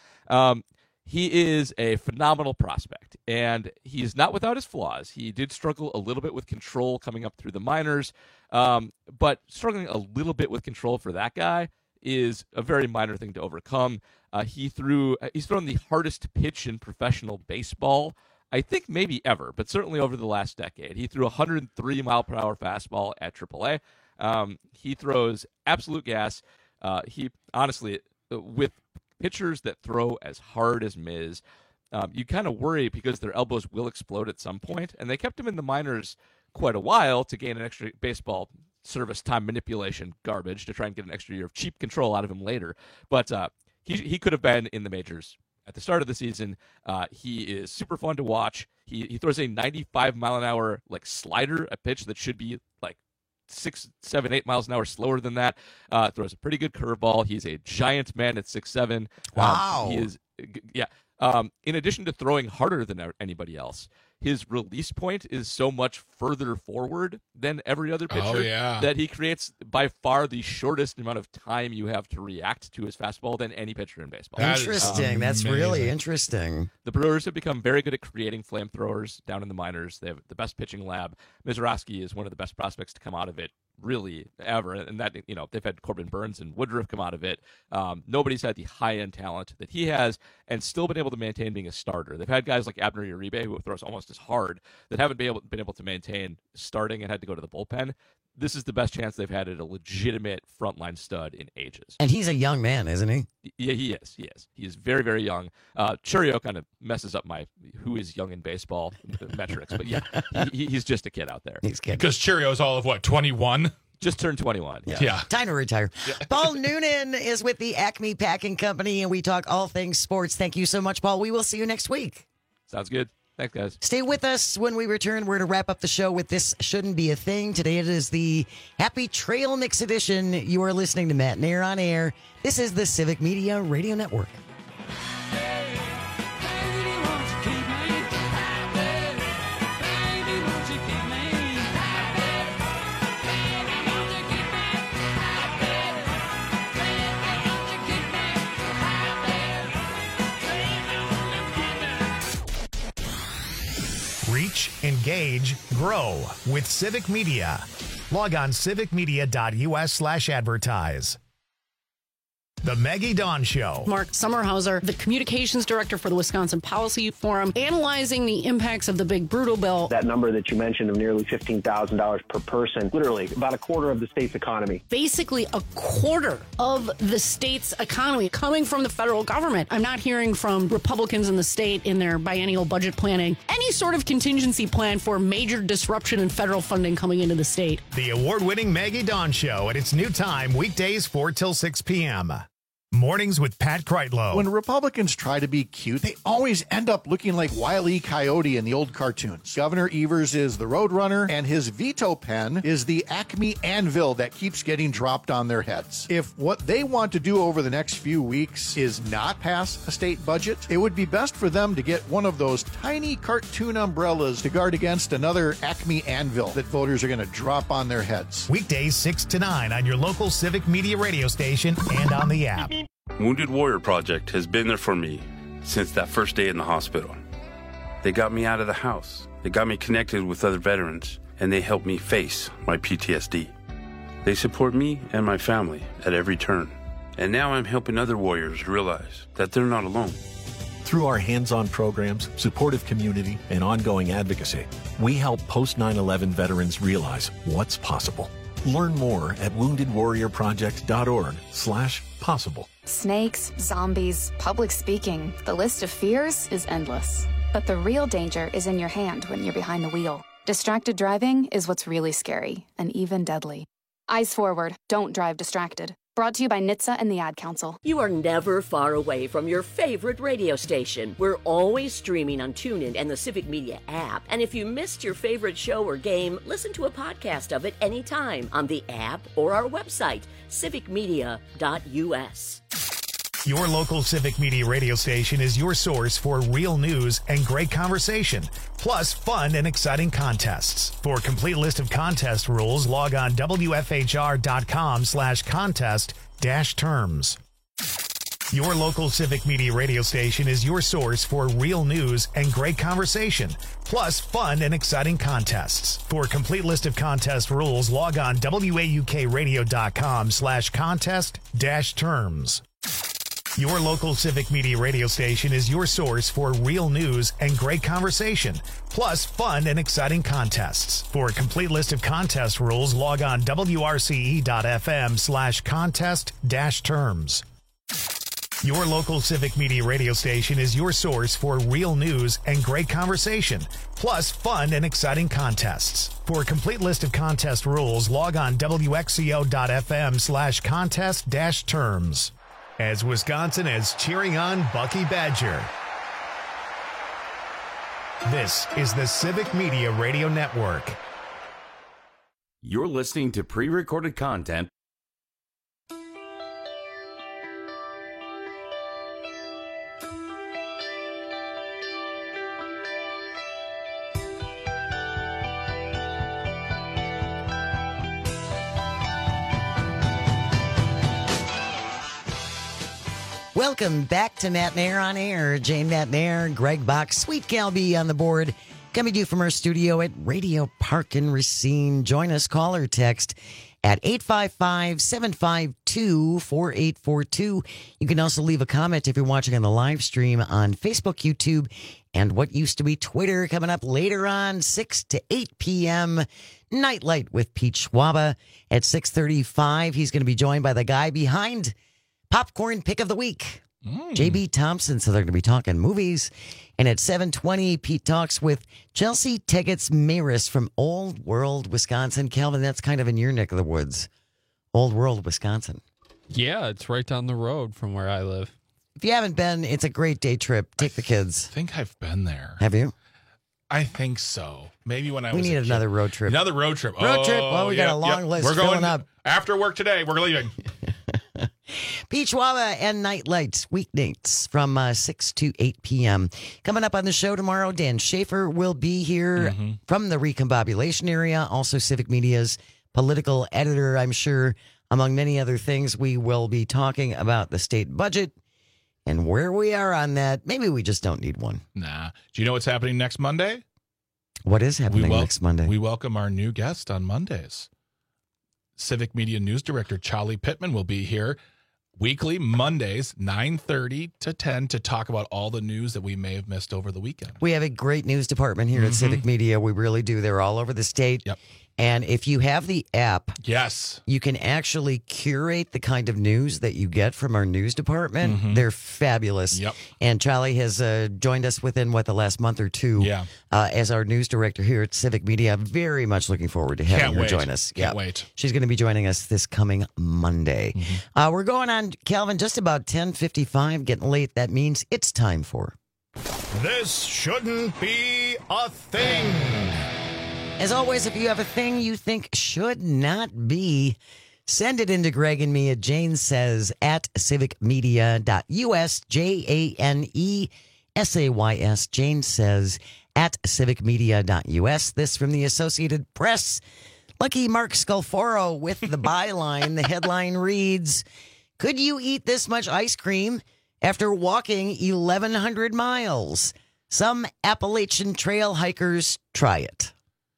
He is a phenomenal prospect, and he's not without his flaws. He did struggle a little bit with control coming up through the minors, but struggling a little bit with control for that guy is a very minor thing to overcome. He's thrown the hardest pitch in professional baseball, I think maybe ever, but certainly over the last decade. He threw a 103-mile-per-hour fastball at AAA. He throws absolute gas. He honestly, with pitchers that throw as hard as Miz, you kind of worry because their elbows will explode at some point, and they kept him in the minors quite a while to gain an extra baseball service time manipulation garbage to try and get an extra year of cheap control out of him later. But he could have been in the majors at the start of the season. He is super fun to watch. He throws a 95-mile-an-hour like slider, a pitch that should be like 6, 7, 8 miles an hour slower than that. Throws a pretty good curveball. He's a giant man at 6'7". Wow. He is, yeah. In addition to throwing harder than anybody else, his release point is so much further forward than every other pitcher that he creates by far the shortest amount of time you have to react to his fastball than any pitcher in baseball. Interesting. That's really interesting. The Brewers have become very good at creating flamethrowers down in the minors. They have the best pitching lab. Mizrowski is one of the best prospects to come out of it really ever, and that, they've had Corbin Burns and Woodruff come out of it. Nobody's had the high-end talent that he has and still been able to maintain being a starter. They've had guys like Abner Uribe, who throws almost as hard, that haven't been able to maintain starting and had to go to the bullpen. This is the best chance they've had at a legitimate frontline stud in ages. And he's a young man, isn't he? Yeah, he is. He is very, very young. Churio kind of messes up my who is young in baseball metrics, but yeah, he's just a kid out there. He's kid. Because Churio's all of what, 21? Just turned 21. Yeah. Time to retire. Yeah. Paul Noonan is with the Acme Packing Company, and we talk all things sports. Thank you so much, Paul. We will see you next week. Sounds good. Thanks, guys. Stay with us. When we return, we're to wrap up the show with This Shouldn't Be a Thing. Today it is the Happy Trail Mix edition. You are listening to Matt Nair on Air. This is the Civic Media Radio Network. Reach, engage, grow with Civic Media. Log on civicmedia.us/advertise. The Maggie Dawn Show. Mark Sommerhauser, the communications director for the Wisconsin Policy Forum, analyzing the impacts of the big brutal bill. That number that you mentioned of nearly $15,000 per person, literally about a quarter of the state's economy. Basically a quarter of the state's economy coming from the federal government. I'm not hearing from Republicans in the state in their biennial budget planning any sort of contingency plan for major disruption in federal funding coming into the state. The award-winning Maggie Dawn Show at its new time, weekdays 4 till 6 p.m. Mornings with Pat Kreitlow. When Republicans try to be cute, they always end up looking like Wile E. Coyote in the old cartoons. Governor Evers is the Roadrunner, and his veto pen is the Acme anvil that keeps getting dropped on their heads. If what they want to do over the next few weeks is not pass a state budget, it would be best for them to get one of those tiny cartoon umbrellas to guard against another Acme anvil that voters are going to drop on their heads. Weekdays 6 to 9 on your local Civic Media radio station and on the app. Wounded Warrior Project has been there for me since that first day in the hospital. They got me out of the house, they got me connected with other veterans, and they helped me face my PTSD. They support me and my family at every turn. And now I'm helping other warriors realize that they're not alone. Through our hands-on programs, supportive community, and ongoing advocacy, we help post 9/11 veterans realize what's possible. Learn more at woundedwarriorproject.org/possible. Snakes, zombies, public speaking. The list of fears is endless. But the real danger is in your hand when you're behind the wheel. Distracted driving is what's really scary and even deadly. Eyes forward. Don't drive distracted. Brought to you by NHTSA and the Ad Council. You are never far away from your favorite radio station. We're always streaming on TuneIn and the Civic Media app. And if you missed your favorite show or game, listen to a podcast of it anytime on the app or our website, civicmedia.us. Your local Civic Media radio station is your source for real news and great conversation, plus fun and exciting contests. For a complete list of contest rules, log on wfhr.com/contest-terms. Your local Civic Media radio station is your source for real news and great conversation, plus fun and exciting contests. For a complete list of contest rules, log on waukradio.com/contest-terms. Your local Civic Media radio station is your source for real news and great conversation, plus fun and exciting contests. For a complete list of contest rules, log on wrce.fm/contest-terms. Your local Civic Media radio station is your source for real news and great conversation, plus fun and exciting contests. For a complete list of contest rules, log on wxco.fm/contest-terms. As Wisconsin is cheering on Bucky Badger. This is the Civic Media Radio Network. You're listening to pre-recorded content. Welcome back to Matt Nair on Air. Jane Matt Nair, Greg Bach, Sweet Galby on the board. Coming to you from our studio at Radio Park in Racine. Join us, call or text at 855-752-4842. You can also leave a comment if you're watching on the live stream on Facebook, YouTube, and what used to be Twitter. Coming up later on, 6 to 8 p.m., Nightlight with Pete Schwaba. At 6:35, he's going to be joined by the guy behind Popcorn Pick of the Week, J.B. Thompson. So they're going to be talking movies. And at 7:20, Pete talks with Chelsea Tegetz-Maris from Old World, Wisconsin. Calvin, that's kind of in your neck of the woods. Old World, Wisconsin. Yeah, it's right down the road from where I live. If you haven't been, it's a great day trip. Take the kids. I think I've been there. Have you? I think so. Maybe when I was. We need another road trip. Another road trip. Road trip. Well, we got a long list. We're going up. After work today. We're leaving. Pete Schwaba and Nightlights, weeknights from 6 to 8 p.m. Coming up on the show tomorrow, Dan Schaefer will be here from the Recombobulation area, also Civic Media's political editor, I'm sure, among many other things. We will be talking about the state budget and where we are on that. Maybe we just don't need one. Nah. Do you know what's happening next Monday? What is happening next Monday? We welcome our new guest on Mondays. Civic Media News Director Charlie Pittman will be here. weekly, Mondays, 9:30 to 10, to talk about all the news that we may have missed over the weekend. We have a great news department here at Civic Media. We really do. They're all over the state. Yep. And if you have the app, yes, you can actually curate the kind of news that you get from our news department. They're fabulous. Yep. And Charlie has joined us within, the last month or two as our news director here at Civic Media. Very much looking forward to having her join us. Can't wait. She's going to be joining us this coming Monday. We're going on, Calvin, just about 10:55, getting late. That means it's time for... This shouldn't be a thing. As always, if you have a thing you think should not be, send it into Greg and me at janesays at civicmedia.us, JANESAYS, Jane says at civicmedia.us. This from the Associated Press. Lucky Mark Scalfaro with the byline. The headline reads, "Could you eat this much ice cream after walking 1,100 miles? Some Appalachian Trail hikers try it."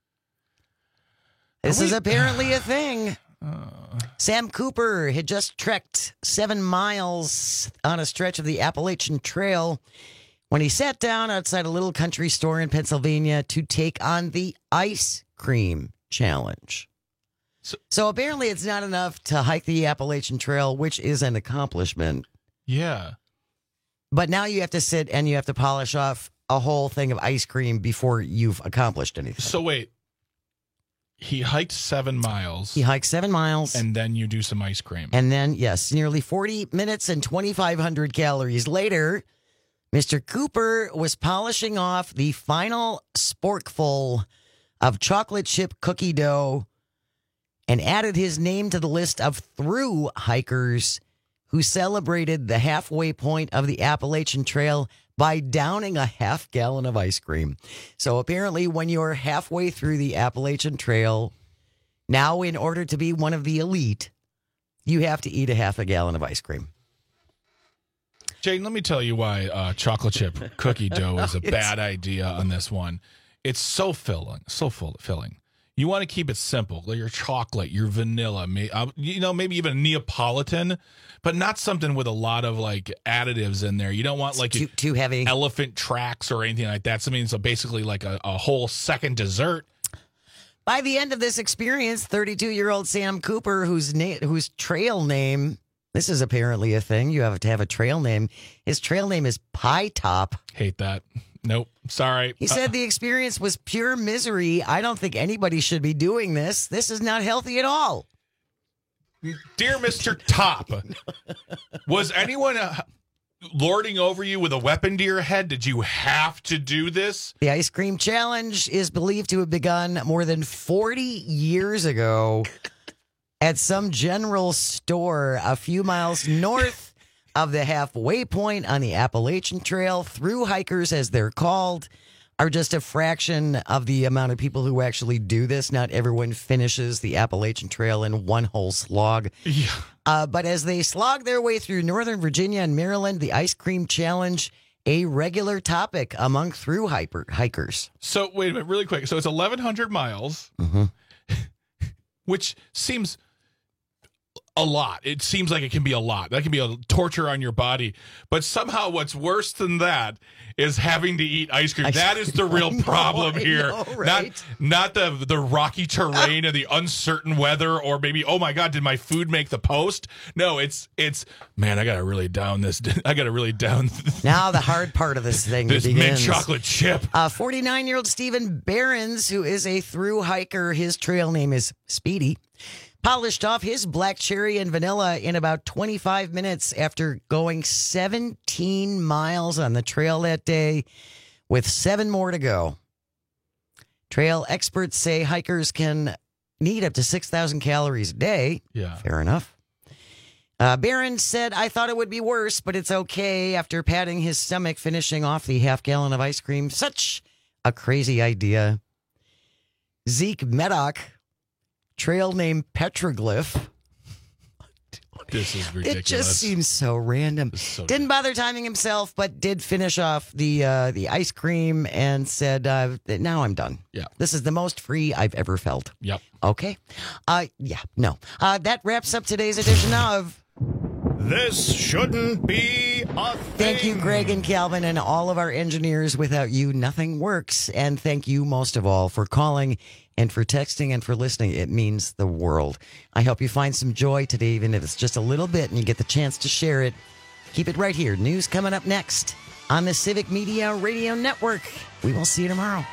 This is apparently a thing. Sam Cooper had just trekked 7 miles on a stretch of the Appalachian Trail when he sat down outside a little country store in Pennsylvania to take on the ice cream challenge. So apparently it's not enough to hike the Appalachian Trail, which is an accomplishment. Yeah. But now you have to sit and you have to polish off a whole thing of ice cream before you've accomplished anything. So wait. He hiked 7 miles. He hiked 7 miles. And then you do some ice cream. And then, yes, nearly 40 minutes and 2,500 calories later, Mr. Cooper was polishing off the final sporkful of chocolate chip cookie dough and added his name to the list of thru hikers who celebrated the halfway point of the Appalachian Trail by downing a half gallon of ice cream. So apparently when you're halfway through the Appalachian Trail, now in order to be one of the elite, you have to eat a half a gallon of ice cream. Jane, let me tell you why chocolate chip cookie dough is a bad idea on this one. It's so filling. You want to keep it simple. Like your chocolate, your vanilla, maybe even a Neapolitan, but not something with a lot of like additives in there. You don't want like too heavy elephant tracks or anything like that. So basically like a whole second dessert. By the end of this experience, 32-year-old Sam Cooper, whose trail name, this is apparently a thing. You have to have a trail name. His trail name is Pie Top. Hate that. Nope. Sorry. He said the experience was pure misery. I don't think anybody should be doing this. This is not healthy at all. Dear Mr. Top, was anyone lording over you with a weapon to your head? Did you have to do this? The ice cream challenge is believed to have begun more than 40 years ago at some general store a few miles north of the halfway point on the Appalachian Trail. Through hikers, as they're called, are just a fraction of the amount of people who actually do this. Not everyone finishes the Appalachian Trail in one whole slog. Yeah. But as they slog their way through Northern Virginia and Maryland, the ice cream challenge, a regular topic among through hikers. So wait a minute, really quick. So it's 1,100 miles, which seems a lot. It seems like it can be a lot. That can be a torture on your body. But somehow what's worse than that is having to eat ice cream. That is the real problem here. Know, right? Not the rocky terrain and the uncertain weather, or maybe, oh my God, did my food make the post? No, it's man, I gotta really down this. I gotta really down now the hard part of this thing. This mint chocolate chip. 49-year-old Stephen Behrens, who is a through hiker, his trail name is Speedy, polished off his black cherry and vanilla in about 25 minutes after going 17 miles on the trail that day, with 7 more to go. Trail experts say hikers can need up to 6,000 calories a day. Yeah. Fair enough. Barron said, "I thought it would be worse, but it's okay," after patting his stomach, finishing off the half gallon of ice cream. Such a crazy idea. Zeke Meddock, trail name Petroglyph. This is ridiculous. It just seems so random. Didn't bother timing himself, but did finish off the ice cream and said, "Now I'm done. Yeah, this is the most free I've ever felt." Yep. Okay. That wraps up today's edition of This shouldn't be a thing. Thank you, Greg and Calvin, and all of our engineers. Without you, nothing works. And thank you most of all for calling and for texting and for listening. It means the world. I hope you find some joy today, even if it's just a little bit, and you get the chance to share it. Keep it right here. News coming up next on the Civic Media Radio Network. We will see you tomorrow.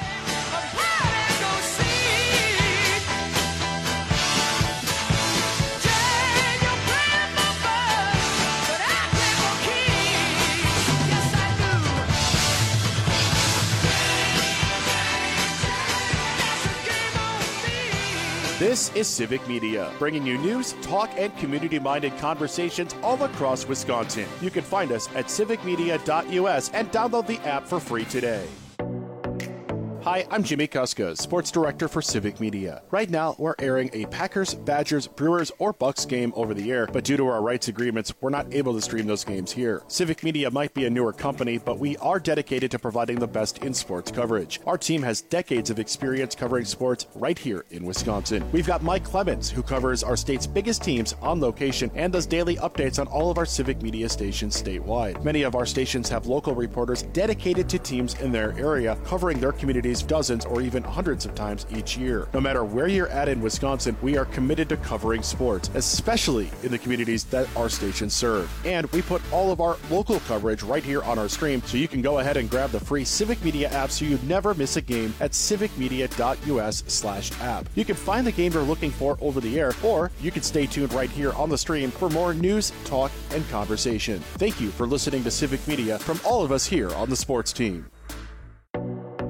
This is Civic Media, bringing you news, talk, and community-minded conversations all across Wisconsin. You can find us at civicmedia.us and download the app for free today. Hi, I'm Jimmy Kuska, Sports Director for Civic Media. Right now, we're airing a Packers, Badgers, Brewers, or Bucks game over the air, but due to our rights agreements, we're not able to stream those games here. Civic Media might be a newer company, but we are dedicated to providing the best in sports coverage. Our team has decades of experience covering sports right here in Wisconsin. We've got Mike Clemens, who covers our state's biggest teams on location and does daily updates on all of our Civic Media stations statewide. Many of our stations have local reporters dedicated to teams in their area, covering their communities dozens or even hundreds of times each year. No matter where you're at in Wisconsin, we are committed to covering sports, especially in the communities that our stations serve. And we put all of our local coverage right here on our stream, so you can go ahead and grab the free Civic Media app so you never miss a game at civicmedia.us/app. You can find the game you're looking for over the air, or you can stay tuned right here on the stream for more news, talk, and conversation. Thank you for listening to Civic Media from all of us here on the sports team.